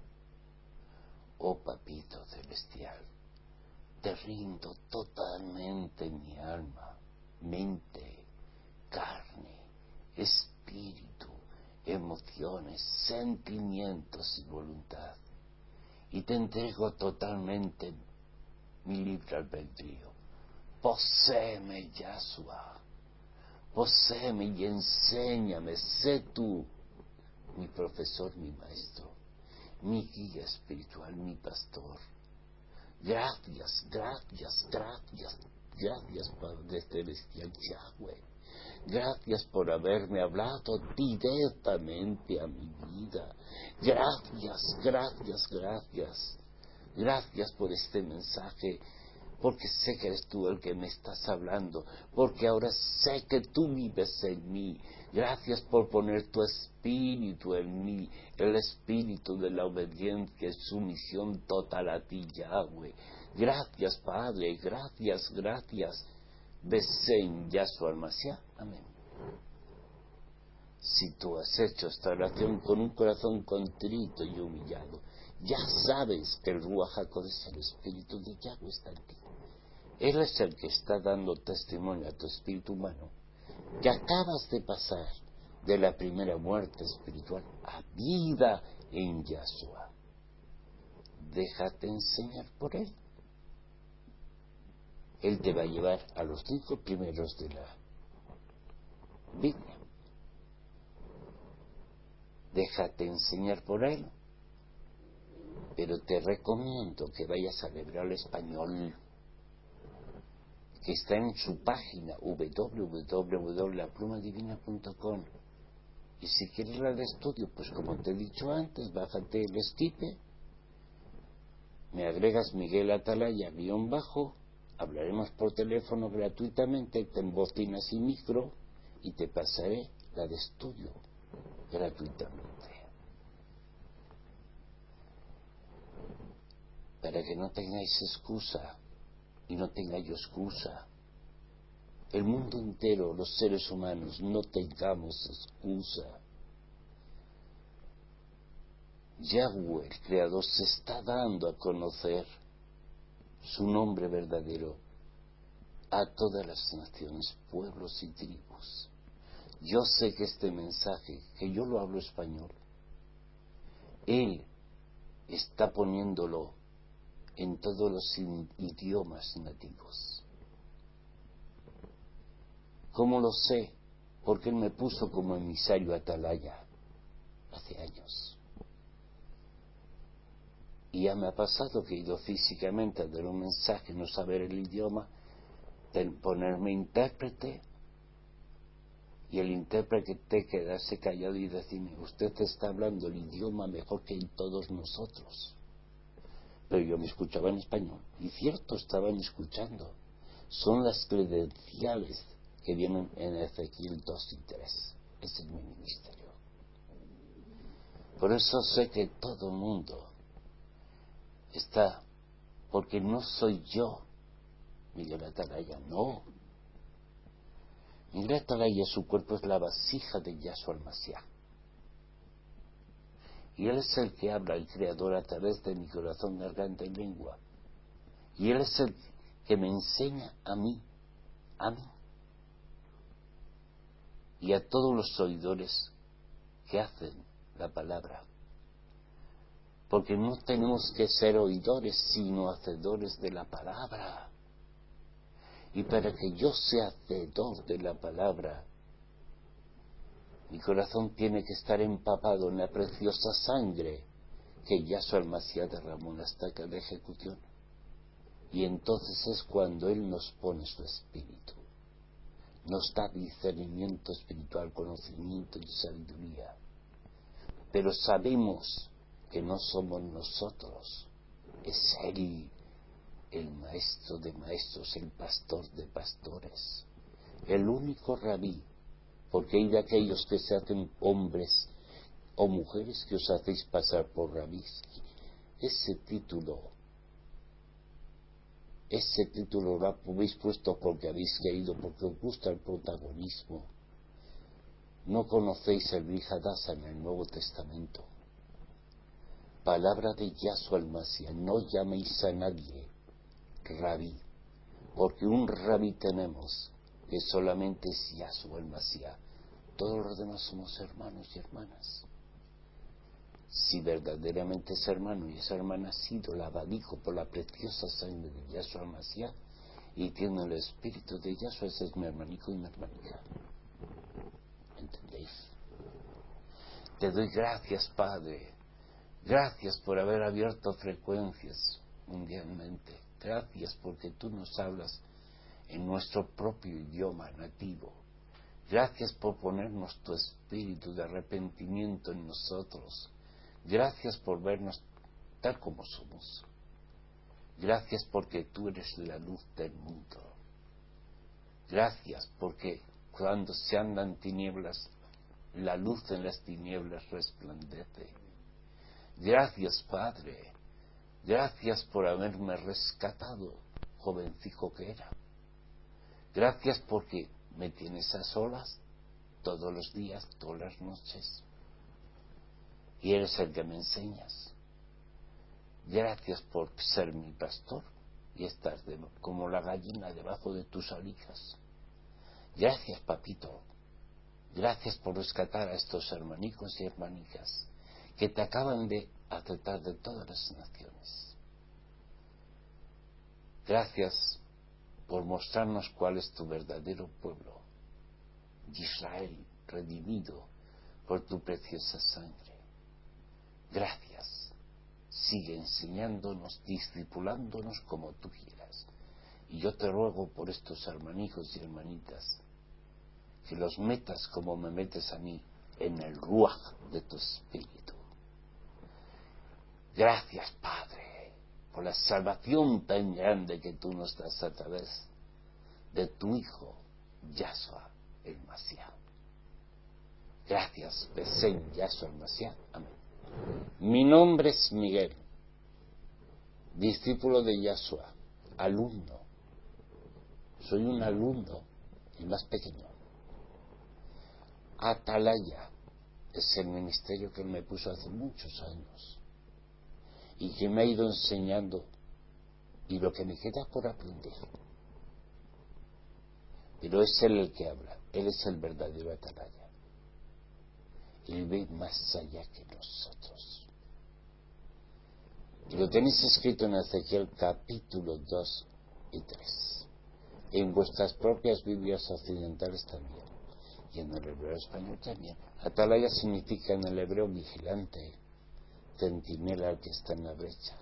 Oh Papito Celestial, te rindo totalmente mi alma, mente, carne, espíritu, emociones, sentimientos y voluntad. Y te entrego totalmente mi libre albedrío. Poséeme, Yahshua. Poséeme y enséñame. Sé tú mi profesor, mi maestro, mi guía espiritual, mi pastor. Gracias, gracias, gracias, gracias, Padre Celestial Yahweh. Gracias por haberme hablado directamente a mi vida. Gracias, gracias, gracias Gracias por este mensaje, porque sé que eres tú el que me estás hablando, porque ahora sé que tú vives en mí. Gracias por poner tu espíritu en mí, el espíritu de la obediencia, sumisión total a ti, Yahweh. Gracias, Padre, gracias, gracias. Besén Yahshua Almashiach. Amén. Si tú has hecho esta oración con un corazón contrito y humillado, ya sabes que el Ruach HaKodesh, el espíritu de Yahweh, está en ti. Él es el que está dando testimonio a tu espíritu humano que acabas de pasar de la primera muerte espiritual a vida en Yahshua. Déjate enseñar por Él. Él te va a llevar a los cinco primeros de la Biblia. Déjate enseñar por Él. Pero te recomiendo que vayas a Hebreo al Español, que está en su página doble u doble u doble u punto la pluma divina punto com. Y si quieres la de estudio, pues como te he dicho antes, bájate el Skype, me agregas Miguel Atalaya guión bajo, hablaremos por teléfono gratuitamente, te embocinas y micro, y te pasaré la de estudio gratuitamente. Para que no tengáis excusa, y no tenga yo excusa. El mundo entero, los seres humanos, no tengamos excusa. Yahweh, el Creador, se está dando a conocer su nombre verdadero a todas las naciones, pueblos y tribus. Yo sé que este mensaje, que yo lo hablo español, Él está poniéndolo en todos los idiomas nativos. ¿Cómo lo sé? Porque Él me puso como emisario Atalaya hace años. Y ya me ha pasado que he ido físicamente a dar un mensaje, no saber el idioma, ponerme intérprete, y el intérprete quedarse callado y decirme, usted está hablando el idioma mejor que todos nosotros. Pero yo me escuchaba en español, y cierto, estaban escuchando. Son las credenciales que vienen en Ezequiel dos y tres. Ese es mi ministerio. Por eso sé que todo el mundo está, porque no soy yo, Miguel Atalaya, no. Miguel Atalaya, su cuerpo es la vasija de Yahshua Almashiach. Y Él es el que habla, el Creador, a través de mi corazón, garganta y lengua. Y Él es el que me enseña a mí, a mí, y a todos los oidores que hacen la palabra. Porque no tenemos que ser oidores, sino hacedores de la palabra. Y para que yo sea hacedor de la palabra, mi corazón tiene que estar empapado en la preciosa sangre que Yahshua Almashiach derramó en la estaca de ejecución. Y entonces es cuando Él nos pone su espíritu. Nos da discernimiento espiritual, conocimiento y sabiduría. Pero sabemos que no somos nosotros, es Él, el maestro de maestros, el pastor de pastores, el único rabí, porque hay de aquellos que se hacen hombres o mujeres que os hacéis pasar por rabís. Ese título, ese título lo habéis puesto porque habéis querido, porque os gusta el protagonismo. No conocéis el Brit Hadashah en el Nuevo Testamento. Palabra de Yahshua Almashiach, no llaméis a nadie rabí, porque un rabí tenemos que solamente es Yahshua Almashiach. Todos los demás somos hermanos y hermanas. Si verdaderamente es hermano y esa hermana ha sido lavadijo por la preciosa sangre de Yahshua Almashiach y tiene el espíritu de Yahshua, ese es mi hermanico y mi hermanita. ¿Entendéis? Te doy gracias, Padre. Gracias por haber abierto frecuencias mundialmente. Gracias porque tú nos hablas en nuestro propio idioma nativo. Gracias por ponernos tu espíritu de arrepentimiento en nosotros. Gracias por vernos tal como somos. Gracias porque tú eres la luz del mundo. Gracias porque cuando se andan tinieblas, la luz en las tinieblas resplandece. Gracias, Padre. Gracias por haberme rescatado, jovencico que era. Gracias porque me tienes a solas todos los días, todas las noches. Y eres el que me enseñas. Gracias por ser mi pastor y estar de, como la gallina debajo de tus alijas. Gracias, papito. Gracias por rescatar a estos hermanicos y hermanicas que te acaban de aceptar de todas las naciones. Gracias por mostrarnos cuál es tu verdadero pueblo, Israel, redimido por tu preciosa sangre. Gracias. Sigue enseñándonos, discipulándonos como tú quieras. Y yo te ruego por estos hermanicos y hermanitas, que los metas como me metes a mí, en el ruaj de tu espíritu. Gracias, Padre, por la salvación tan grande que tú nos das a través de tu Hijo, Yahshua el Mashiach. Gracias, Besén Yahshua el Mashiach. Amén. Mi nombre es Miguel, discípulo de Yahshua, alumno. Soy un alumno, el más pequeño. Atalaya es el ministerio que él me puso hace muchos años y que me ha ido enseñando, y lo que me queda por aprender. Pero es él el que habla, él es el verdadero atalaya. Él ve más allá que nosotros. Y lo tenéis escrito en Ezequiel capítulo dos y tres. En vuestras propias Biblias occidentales también. Y en el hebreo español también. Atalaya significa en el hebreo vigilante, centinela al que está en la brecha.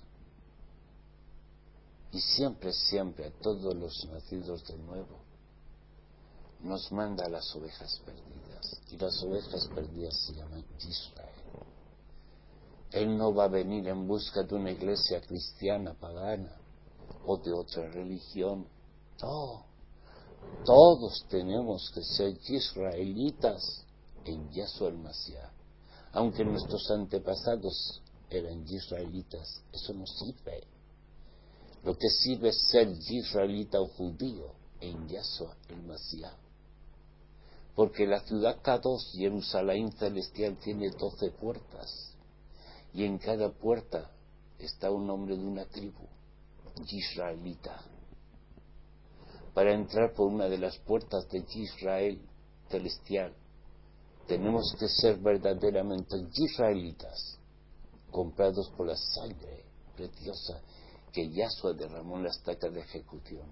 Y siempre, siempre a todos los nacidos de nuevo nos manda a las ovejas perdidas. Y las ovejas perdidas se llaman Israel. Él no va a venir en busca de una iglesia cristiana pagana o de otra religión. No, todos tenemos que ser israelitas en Yahshua el Mashiach. Aunque nuestros antepasados eran israelitas, eso no sirve. Lo que sirve es ser israelita o judío en Yahshua el Mashiach. Porque la ciudad Kadosh, Jerusalén celestial, tiene doce puertas. Y en cada puerta está un nombre de una tribu, israelita. Para entrar por una de las puertas de Israel celestial, tenemos que ser verdaderamente israelitas, comprados por la sangre preciosa que Yahshua derramó en la estaca de ejecución.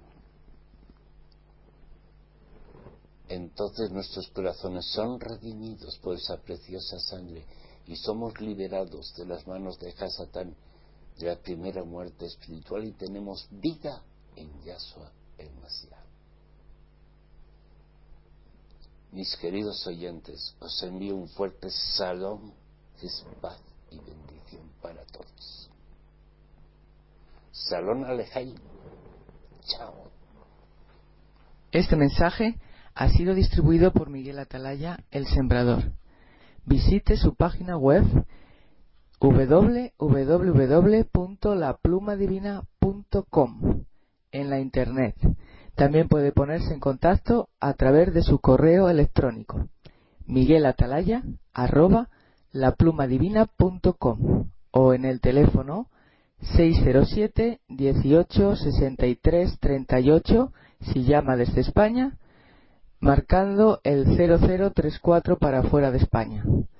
Entonces nuestros corazones son redimidos por esa preciosa sangre y somos liberados de las manos de Hasatán, de la primera muerte espiritual, y tenemos vida en Yahshua el Mashiach. Mis queridos oyentes, os envío un fuerte salón, que es paz y bendición para todos. Salón Alejaim. Chao. Este mensaje ha sido distribuido por Miguel Atalaya, el Sembrador. Visite su página web doble u doble u doble u punto la pluma divina punto com en la internet. También puede ponerse en contacto a través de su correo electrónico miguelatalaya arroba la pluma divina punto com o en el teléfono seis cero siete, dieciocho, sesenta y tres, treinta y ocho si llama desde España, marcando el cero cero tres cuatro para fuera de España.